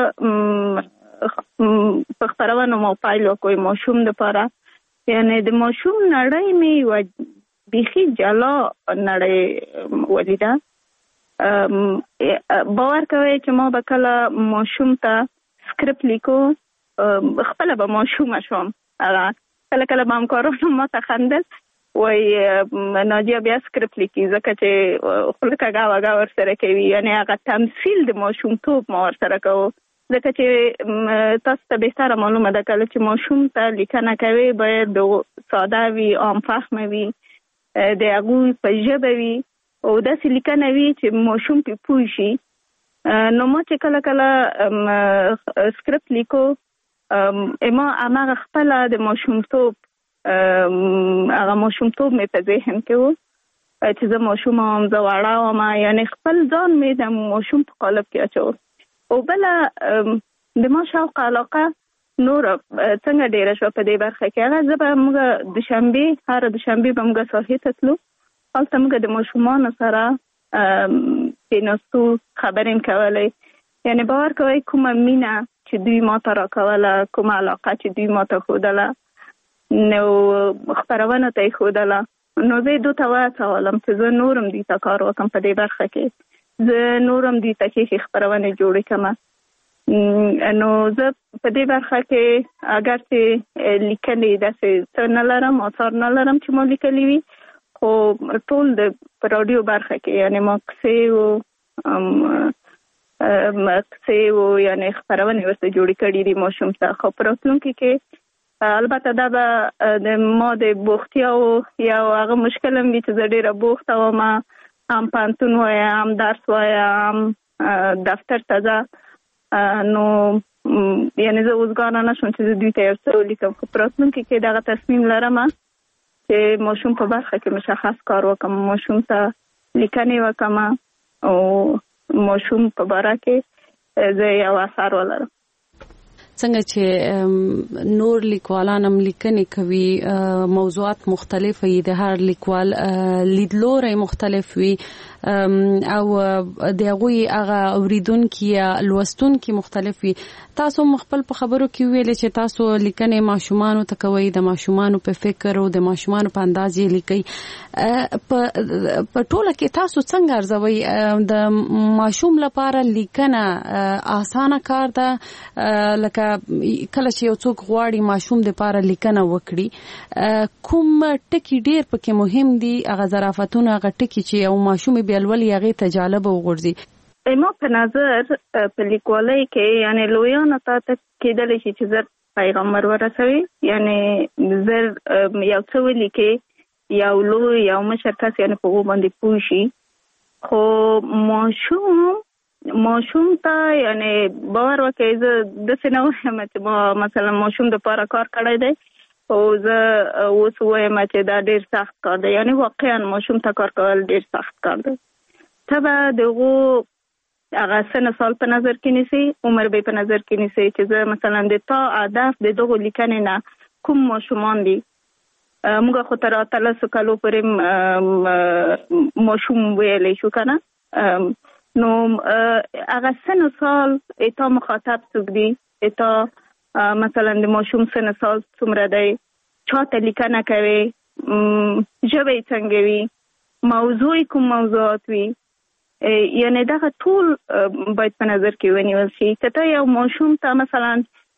په خپرونو مو پیل وکړو ماشوم دپاره، یعنې د ماشوم نړۍ مې یوه بیخي جلا نړۍ ولیده. باور کوئ چې ما به کله ماشوم ته سکرپټ لیکو، خپله به ماشومه شوم، کله به همکارانو ما ته خندل وای ناجیه بیا سکرپټ لیکي ځکه چې خوله کږه وږه ورسره کوي، یعنې هغه تمثیل د ماشومتوب ما ورسره کوو، ځکه چې تاسو ته بهتره معلومه ده کله چې ماشوم ته لیکنه کوي باید ساده وي، عام فهمه وي، د هغوی په ژبه وي او داسې لیکنه وي چې ماشوم پې پوه شي. نو ما چې کله سکرپټ لیکو ما هماغه خپله د ماشومتوب مې په ذهن کې و چې زه ماشوم وم، زه وړه وم، یعنې خپل ځان مې د ماشوم په قالب کې اچول. او بله د ما شوق علاقه نور څنګه ډېره شوه په دې برخه کې، هغه زه به موږ هره دوشنبې به موږ ساحې ته تلو، هلته موږ د ماشومانو سره کېناستو، خبرې مې کولې، یعنې باور کوئ کومه مینه چې دوی ما ته راکوله، کومه علاقه چې دوی ما ته ښودله، نو خپرونه ته یې ښودله، نو زه یې دوی ته وهڅولم چې زه نورم دوی ته کار وکړم په دې برخه کې، زه نورم دوی ته ښې خپرونې جوړې کړم. نو زه په دې برخه کې اگر چې لیکنې داسې څه نه لرم، آثار نه لرم چې ما لیکلي وي، خو ټول د په راډیو برخه کې یعنې ما کیسې و یعنې خپرونې ورته جوړې کړي دي ماشوم ته. خو په راتلونکي کې البته دا به د ما د بوختیاو یو هغه مشکل هم وي چې زه ډېره بوخته وم، هم پوهنتون وایم، هم درس وایم، دفتر ته ځه، نو یعنې زه اوسګاره نه شوم چې زه دوی ته یو څه ولیکم. خو په راتلونکي کې دغه تصمیم لرم چې ماشوم په برخه کې مشخص کار وکړم، ماشوم ته لیکنې وکړم او ماشوم په باره کې زه یو اثر ولرم. څنګه چې نور لیکوالان هم لیکنې کوي، موضوعات مختلف وي، د هر لیکوال لیدلوری مختلف وي او د هغوی هغه اوریدونکي یا لوستونکي مختلف وي. تاسو خپل په خبرو کې ویلې چې تاسو لیکنې ماشومانو ته کوئ، د ماشومانو په فکر او د ماشومانو په انداز یې لیکئ. په ټوله کې تاسو څنګه ارزوئ د ماشوم لپاره لیکنه اسانه کار ده؟ لکه کله چې یو څوک غواړي ماشوم د لپاره لیکنه وکړي، کوم ټکي ډېر پکې مهم دي، هغه ظرافتونه، هغه ټکي چې یو ماشوم بیا لولي هغې ته جالبه وغورځي؟ ما په نظر په لیکوالۍ کې یعنې لویانو ته کېدلی شي چې زر پیغام ورسوي، یعنې زر یو څه ولیکي، یو لوی یو مشر کس یعنې په هغو باندې پوه شي. خو ماشوم ماشوم ته یعنی باور وکړئ زه داسې نه وایم چې ما مثلا ماشوم دپاره کار کړی دی او زه اوس وایم چې دا ډېر سخت کار دی. یعنی واقعا ماشوم ته کار کول ډېر سخت کار دی. ته به د هغو هغه سن سال په نظر کې نیسئ، عمر به په نظر کې نیسئ چې زه مثلا د تا هدف د دغو لیکنې نه کوم ماشومان دي. موږ خو تر 13 کالو پورې ماشوم ویلی شو که نه. نو هغه سن سال اتا مخاطب څوک دي، اتا مثلا د ماشوم سن سال څومره دی، چاته لیکنه کوي، ژبه یې څنګه وي، موضوع کوم موضوعات وي، یعنی دغه ټول باید په نظر کې ونیول شي. که ته یو ماشوم ته مثلا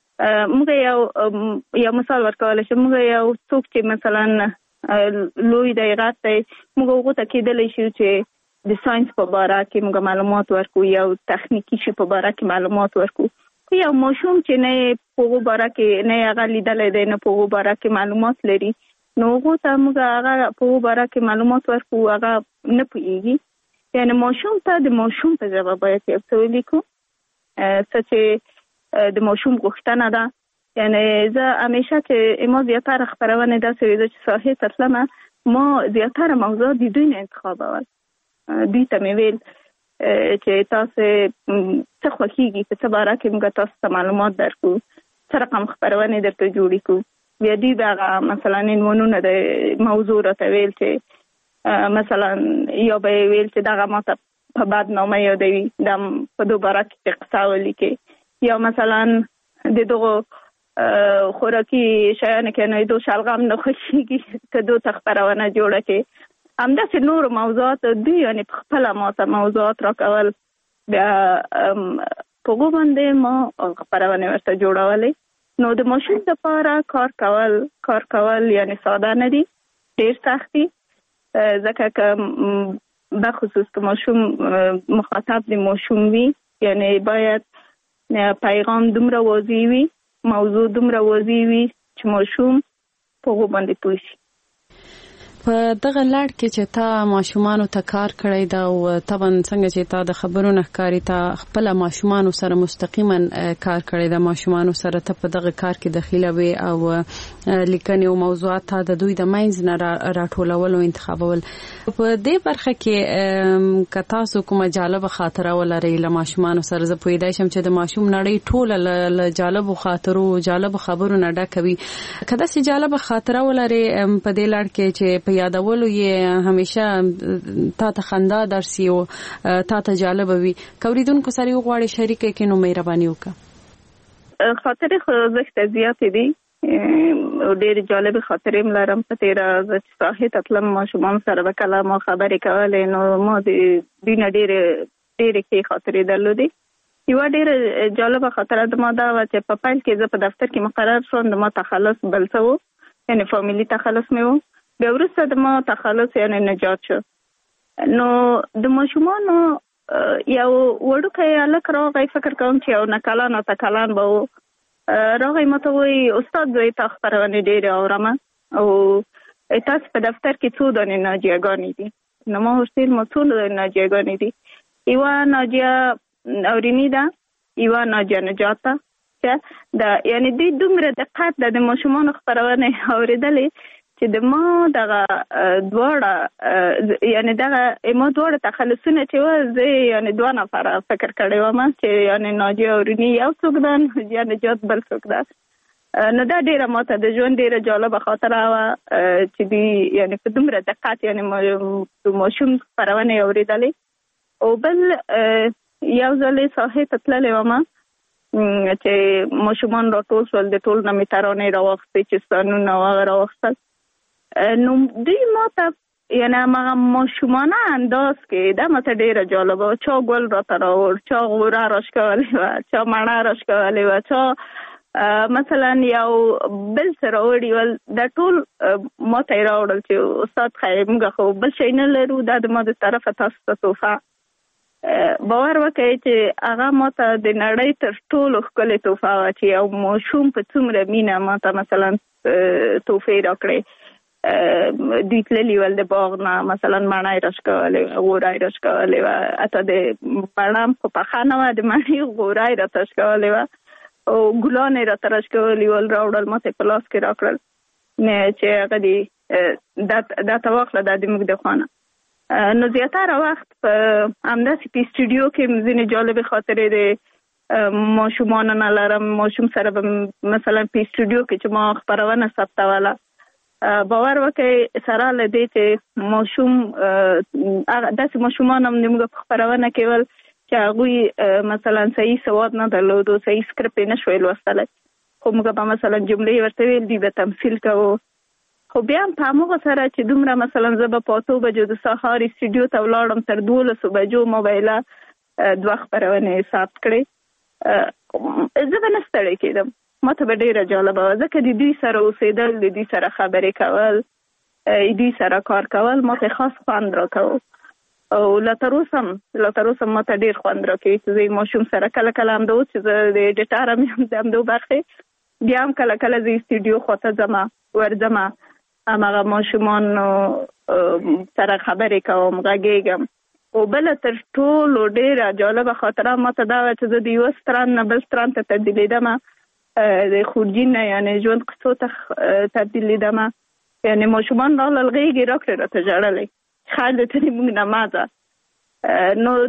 موږ یو مثال ورکولی شو، موږ یو څوک چې مثلا لوی دی غټ دی، موږ هغو ته کېدلی شو چې د ساینس په باره کې موږ معلومات ورکو، یو تخنیکي شي په باره کې معلومات ورکو. یو ماشوم چې نه په هغو باره کې نه هغه لیدلی دی، نه په هغو باره کې معلومات لري، نو هغو ته موږ هغه په هغو باره کې معلومات ورکو، هغه نه پوهېږي. یعنې ماشوم ته د ماشوم په ژبه باید یو څه ولیکو، څه چې د ماشوم غوښتنه ده. یعنې زه همیشه چې ما زیاتره خپرونې داسې وي، زه چې ساحې ته تلمه ما زیاتره موضوعات د دوی نه انتخابول. دوی ته مې ویل چې تاسو څه خوښېږي، په څه باره کې موږ تاسو ته معلومات درکو، څه رقم خپرونې درته جوړې کړو. بیا دوی به هغه مثلا عنوانونه د موضوع راته ویل چې مثلا یا به یې ویل چې دغه ماته په بدنامه یادوي، دا په دو باره کې قصه ولیکې، یا مثلا د دغو خوراکي شیانو کې نه دو شلغم نه خوښېږي که دو ته خپرونه جوړه کړې. همداسې نور موضوعات دوی یعنې په خپله ماته موضوعات راکول، بیا په هغو باندې ما خپرونې ورته جوړولې. نو د ماشوم دپاره کار کول یعنې ساده نه دي، ډېر سخت دي، ځکه که بخصوص که ماشوم مخاطب د ماشوم وي، یعنې باید پیغام دومره واضح وي، موضوع دومره واضح وي چې ماشوم په هغو باندې پوه شي. په دغه لړ کې چې تا ماشومانو ته کار کړی دا او طبعا څنګه چې تا د خبرو نه ښکاري تا خپل ماشومانو سره مستقیما کار کړی دا ماشومانو سره ته په دغه کار کې دخیله وي او لیکنې او موضوعات تا د دوی د منځ نه راټولول او انتخابول. په دې برخه کې که تاسو کومه جالبه خاطره ولرئ له ماشومانو سره، زه پوهېدای شم چې د ماشوم نړۍ ټوله له جالبو خاطرو جالبو خبرو نه ډکه وي. که داسې جالبه خاطره ولرئ په دې لړ کې چې یادولو یې همیشه تا ته خندا درسي او تا ته جالبه وي، که اورېدونکو سره یې وغواړې شریکه کړې نو مهرباني وکړه. خاطرې خو زښته زیاتې دي، ډېرې جالبې خاطرې م لرم. په تېره زه چې ساحې ته تلم ماشومان سره به کله ما خبرې کولې، نو ما د دوی نه ډېرې ښې خاطرې درلودې. یوه ډېره جالبه خاطره د ما دا وه چې په پیل کې زه په دفتر کې مقرر شوم، د ما تخلص بل څه و، یعنې فامیلي تخلص مې و. بیا وروسته د ما تخلص یعنې نجات شو. نو د ماشومانو یو وړوکی هلک راغی، فکر کوم چې یو 9 کلن اته کلن به و، راغی ما ته وایي استاد زه تا خپرونې ډېرې اورم او تاسو په دفتر کې څو دانې ناجیهګانې دي. نو ما ورته ویل ما څو ناجیهګانې دي، یوه ناجیه اوریني ده، یوه ناجیه نجات ده. یعنې دوی دومره دقت ده د ماشومانو خپرونې اورېدلې چې د ما دغه دواړه یعنې دغه ما دواړه تخلصونه چې وه زه یعنې 2 نفره فکر کړی وم چې یعنې ناجیه اوریني یو څوک ده، ناجیه نجات بل څوک ده. نو دا ډېره ماته د ژوند ډېره جالبه خاطره وه چې دوی یعنې په دومره دقت یعنې ماشوم خپرونې یې اورېدلې. او بل یو ځل یې ساحې ته تللې ومه چې ماشومان راټول شول، د ټول نه مې ترانې راواخیستې چې ستانونه هغه راواخیستل. نو دوی ماته یعنې هماغه ماشومانه انداز کې دا ماته ډېره جالبه وه. چا ګل راته راوړ، چا غوره راښکولې وه، چا مڼه راښکولې وه، چا مثلا یو بل څه راوړي ول، دا ټول ماته یې راوړل چې استاد خیر موږ خو بل شی نه لرو، دا د ما د طرفه تاسو ته تحفه. باور وکړئ چې هغه ماته د نړۍ تر ټولو ښکلې تحفه وه چې یو ماشوم په څومره مینه ماته مثلا تحفې راکړې. دوی تللي ول د باغ نه مثلا مڼۍ راچکولې غوری راچکولې وه حتی د مڼه په پخه نه وه د مڼې غوری راته چکولې وه او ګلان یې راته راچکولي ول راوړل ماته په لاس کې راکړل چې هغه دې دا ته واخله دا د موږ د خوا نو زیاتره وخت په همداسې په سټوډیو کې ځینې جالبې خاطرې د ماشومانو نه لرم ماشوم سره به مثلا په سټوډیو کې چې ما خپرونه ثبتوله باور وکړئ سره له دې چې ماشوم داسې ماشومان هم موږ په خپرونه کې ول چې هغوی مثلا صحیح سواد نه درلودو صحیح سکرپټ یې نه شوی لوستلی خو موږ به مثلا جملې ورته ویل دوی به تمثیل کوو خو بیا هم په همغه سره چې دومره مثلا زه به په 8 بجو د سهار سټوډیو ته ولاړم تر 12 بجو ما به یې 2 خپرونې ثبت کړې زه به نه ستړې کېدم ما ته به ډېره جالبه وه ځکه د دوی سره اوسېدل د دوی سره خبرې کول دوی سره کار کول ما ته خاص خوند راکوه او لا تر اوسه ما ته ډېر خوند راکوي چې زه ماشوم سره کله کله همدا اوس چې زه د ایډیټر هم یم د همدو برخې بیا هم کله کله زه سټوډیو خواته ورځم هماغه ماشومانو سره خبرې کوم غږېږم او بله تر ټولو ډېره جالبه خاطره ما ته دا وه چې زه د یوه ستران نه بل ستران ته تبدیلېدم د خورجین نه یعنې ژوند قصو ته تبدیلېدم یعنې ماشومان راغلل غېږې راکړې راته ژړلی خیر د ته موږ نه مازه نو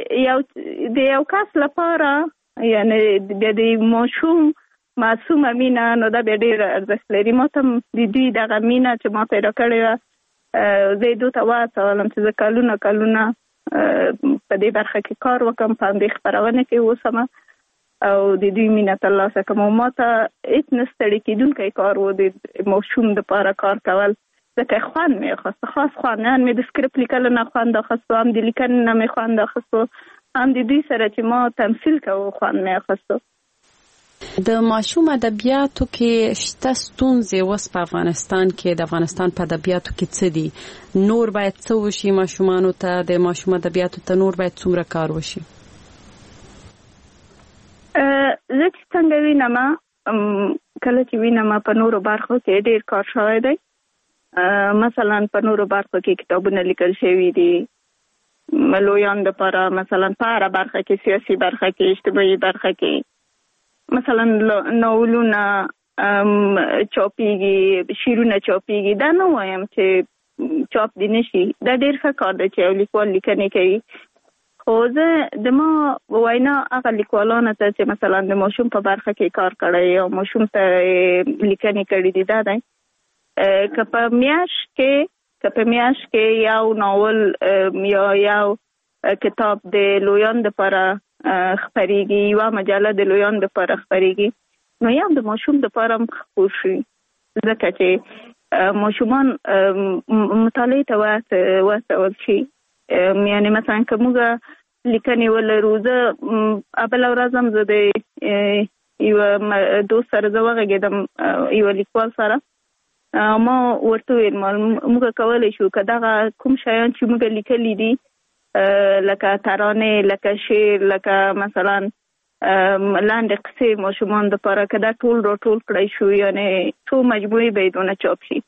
د یو کس لپاره یعنې بیا د ماشوم معصومه مینه نو دا بیا ډېره ارزښت لري ما ته د دوی دغه مینه چې ما پیدا کړې وه زه یې دوی ته وهڅولم چې زه کلونه په دې برخه کې کار وکړم په همدې خپرونه کې اوسم او د دوی مینه ترلاسه کړم او ما ته هېڅ نه ستړي کېدونکی کار و د ماشوم دپاره کار کول ځکه خوند مې اخیسته خاص خوند هم مې د سکرپټ لیکلو نه خوند اخیستو هم د لیکنې نه مې خوند اخیستو هم د دوی سره چې ما تمثیل کوو خوند مې اخیستو د ماشوم ادبیاتو کې شته ستونزې اوس په افغانستان کې د افغانستان په ادبیاتو کې څه دي نور باید څه وشي ماشومانو ته د ماشوم ادبیاتو ته نور باید څومره کار وشي زه چې څنګه وینم کله چې وینم په نورو برخو کې ډېر کار شوی دی مثلا په نورو برخو کې کتابونه لیکل شوي دي لویان دپاره مثلا په هره برخه کې سیاسي برخه کې اجتماعي برخه کې مثلا ناولونه چاپیږي شعرونه چاپیږي دا نه وایم چې چاپ دي نشي دا ډېر ښه کار دی چې یو لیکوال لیکنې کوي خو زه د ما وینا هغه لیکوالانو ته چې مثلا د ماشوم په برخه کې کار کړی او ماشوم ته لیکنې کړي دي دا دی که په میاشت کې یو ناول یا یو کتاب د لویان دپاره خپریږي یوه مجله د لویان دپاره خپریږي نو یا د ماشوم دپاره هم خپور شي ځکه چې ماشومان مطالعې ته وهڅول شي یعنې مثلا که موږ لیکنې ولرو زه بله ورځ هم زه د یوه دوست سره زه وغږېدم یوه لیکوال سره ما ورته ویل موږ کولی شو که دغه کوم شیان چې موږ لیکلي دي لکه ترانې لکه شعر لکه مثلا لاندې قصې ماشومان دپاره که دا ټول راټول کړی شو یعنې څو مجموعې به یې دونه چاپ شي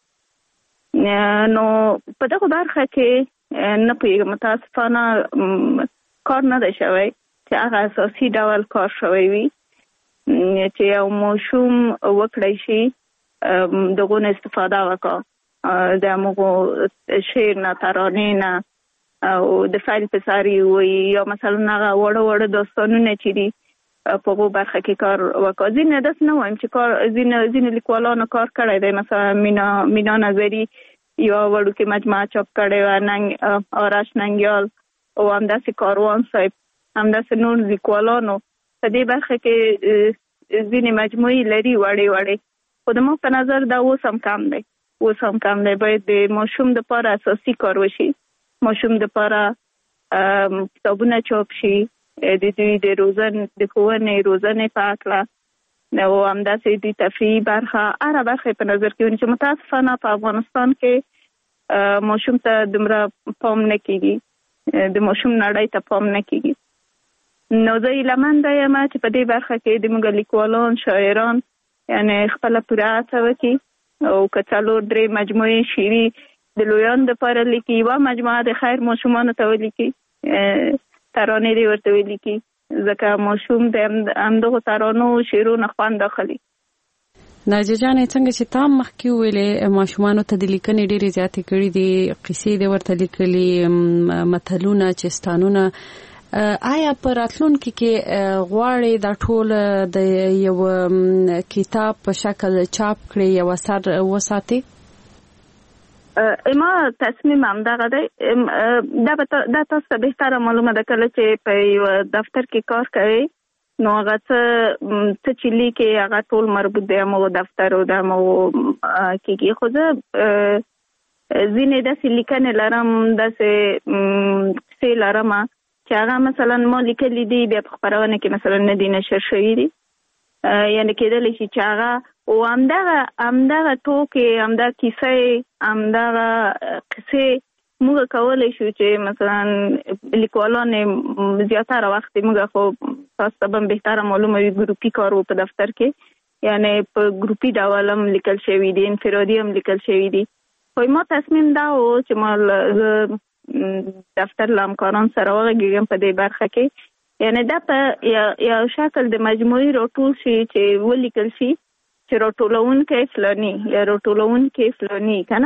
نو په دغه برخه کې نه پوهېږم متاسفانه کار نه دی شوی چې هغه اساسي ډول کار شوی وي چې یو ماشوم وکړی شي دغو نه استفاده وکړه د همغو شعر نه ترانې نه او د فیل په ساري وایي یا مثلا هغه وړه داستانونه چې دي په هغو برخه کې کار وکړه ځینې داسې نه وایم چې ځینې لیکوالانو کار کړی دی مثلا مینا نظري یوه وړوکې مجموعه چاپ کړې وه آرش ننګیال او همداسې کاروان صاحب همداسې نور لیکوالانو په دې برخه کې ځینې مجموعې لري وړې خو د ما په نظر دا اوس هم کم دی باید د ماشوم دپاره اساسي کار وشي ماشوم دپاره کتابونه چاپ شي د دوی د ښوونې روزنې په هکله او همداسې د تفریحي برخه هره برخه په نظر کې ونیسي چې متاسفانه په افغانستان کې ماشوم ته دومره پام نه کېږي د ماشوم نړۍ ته پام نه کېږي نو زه هیلهمنده یم چې په دې برخه کې د موږ لیکوالان شاعران یعنې خپله پوره هڅه وکړي او کڅالور درې مجموعه شعري د لویان د لپاره لیکي، یوه مجموعه د خیر ماشومانو ته ولیکي، ترانې دې ورته ولیکي، ځکه ماشوم د همدغو ترانو شعرونو خوند اخلي. ناجیه جانې څنګه چې تا مخکې ویلې ماشومانو ته د لیکنې ډېرې زیاتې کړي دي، قصې دې ورته لیکلي، متلونه، چستانونه، آیا په راتلونکي کې غواړې دا ټول د یو کتاب په شکل چاپ کړي، یو اثر وساتي؟ ما تصمیم همدغه دی. دا تاسو ته بهتره معلومه ده کله چې په یو دفتر کې کار کوي نو هغه څه چې لیکي هغه ټول مربوط دی همغو دفتر او د همغو کېږي. خو زه ځینې داسې لیکنې لرم، داسې قصې لرم چې هغه مثلا ما لیکلي دي بیا په خپرونه کې مثلا نه دي نشر شوي دي، یعنې کېدلی شي چې هغه او همدغه ټوکې، همدغه کیسې، همدغه قصې موږ کولی شو چې مثلا لیکوالان زیاتره وخت موږ خو تاسو ته به بهتره معلومه وي ګروپي کار و په دفتر کې، یعنی په ګروپي ډول هم لیکل شوي دي، انفرادي هم لیکل شوي دي. خو ما تصمیم دا و چې ما دفتر له همکاران سره وغږېږم په دې برخه کې، یعنی دا په یو شکل د مجموعي راټول شي چې ولیکل شي چې راټولونکی فلاني یا راټولونکی فلاني که نه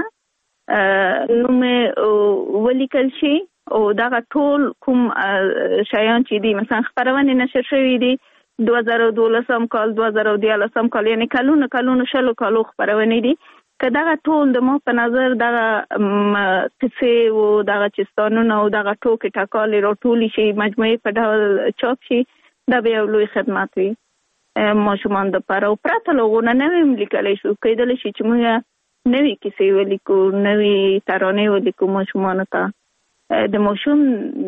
نوم ولیکل شي او دغه ټول کوم شیان چې دي مثلا خپرونې نشر شوي دي 2012 کال 2013 کال، یعنی کلونو شلو کالو خپرونې دي، که دغه ټول د ما په نظر دغه قصې او دغه چستانونه او دغه ټوکې ټکالې راټولې شي مجموعې په ډول چاپ شي، دا به یو لوی خدمت وي ماشومان دپاره. او پرته له هغو نه نوې هم لیکلی شو، کیدلی شي چې موږ نوې کیسې ولیکو، نوې ترانې ولیکو ماشومانو ته. د ماشوم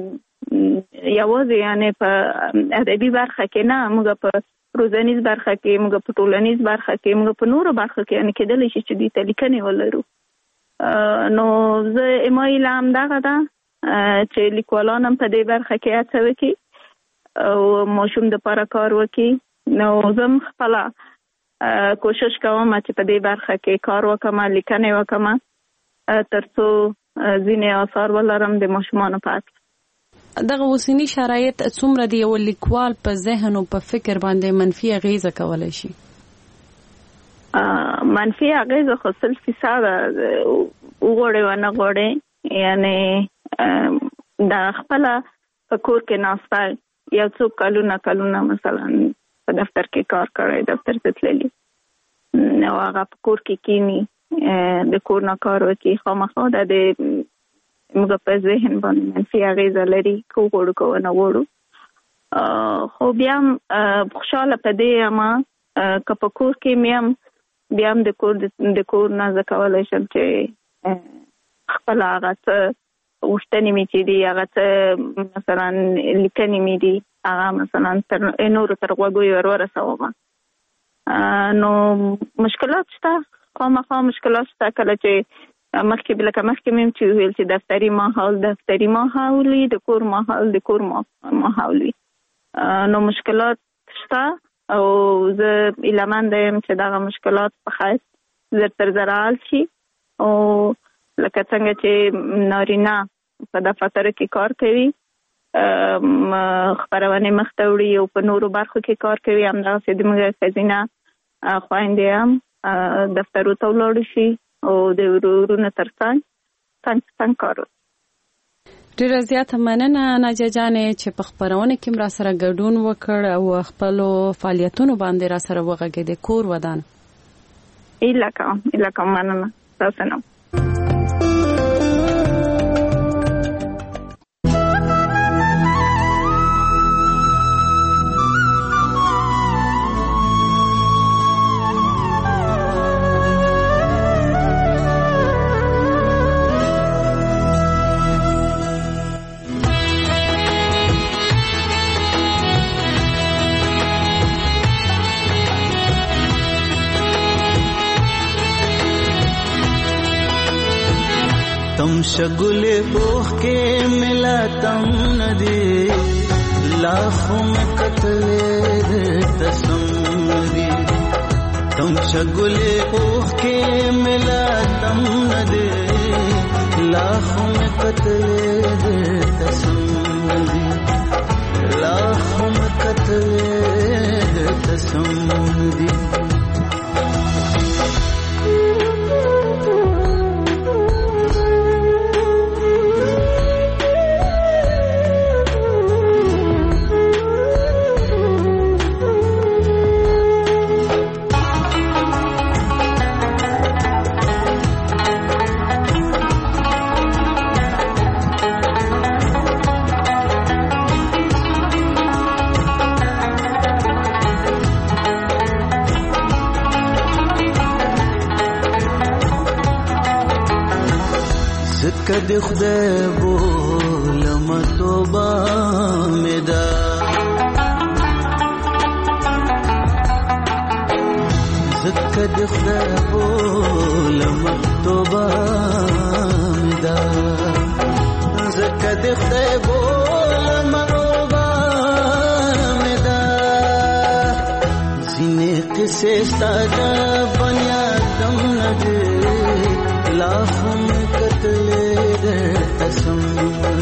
یوازې یعنی په ادبي برخه کې نه، موږ په روزنیز برخه کې، موږ په ټولنیز برخه کې، موږ په نورو برخه کې یعنی کېدلی شي چې دې ته لیکنې ولرو. نو زه ایمایل همدغه ده چې لیکوالان هم په دې برخه کې هڅه وکړي او ماشوم دپاره کار وکړي. نو زه هم خپله کوشش کوم چې په دې برخه کې کار وکم، لیکنې وکم، تر څو ځینې آثار ولرم د ماشومانو په اړه. دغه اوسنی شرایط څومره د یو لیکوال په ذهن او په فکر باندې منفي اغیزه کولی شي؟ منفي اغیزه خو 100% وغواړي ونه غواړي، یعنی دا خپله په کور کې ناسته یو څو کلونه مثلا په دفتر کې کار کړی، دفتر ته تللی نو هغه په کور کې کینی د کور نه کار وکړي، خامخا دا د موږ په ذهن باندې منفي اغیزه لري، که وغواړو که ونه غواړو. خو بیا هم خوشحاله په دې یم که په کور کې مې هم بیا هم د کور نه زه کولی شم چې خپله هغه څه غوښتنې مې چې دي، هغه څه مثلا لیکنې مې دي، هغه مثلا نورو تر غوږو ورسوم. نو مشکلات شته، خامخا مشکلات شته، کله چې مخکې مې چې ویل چې دفتري ماحول وي، د کور ماحول وي، نو مشکلات شته او زه ایلهمنده یم چې دغه مشکلات په خیر زر تر زره حل شي. او لکه څنګه چې نارینه په دفترو کې کار کوي، خپرونې مخته وړي او په نورو برخو کې کار کوي، همدغسې د موږ ښځینه خویندې هم دفترو ته ولاړې شي او د ورورونو تر څنګ کار وکړي. ډیره زیاته مننه ناجیه جانې چې په خپرونه کې را سره ګډون وکړ او خپلو فعالیتونو باندې را سره وغږېدې. کور ودان ایله کوم مننه تاسو نه. تم شگلے اوہ کے ملا تم ندی لاکھوں میں قتل تسم ندی تم شګلې اوخ کې ملا تم نه دې لاخو مې کتلې دې تسم دې لاخو مې کتلې دې تسم دې کد خدای بولم توبه مدا زکد خدای بولم توبه مدا زکد خدای بولم توبه مدا زینه قصه ساده بنیادم نده لاخم کتلے تسم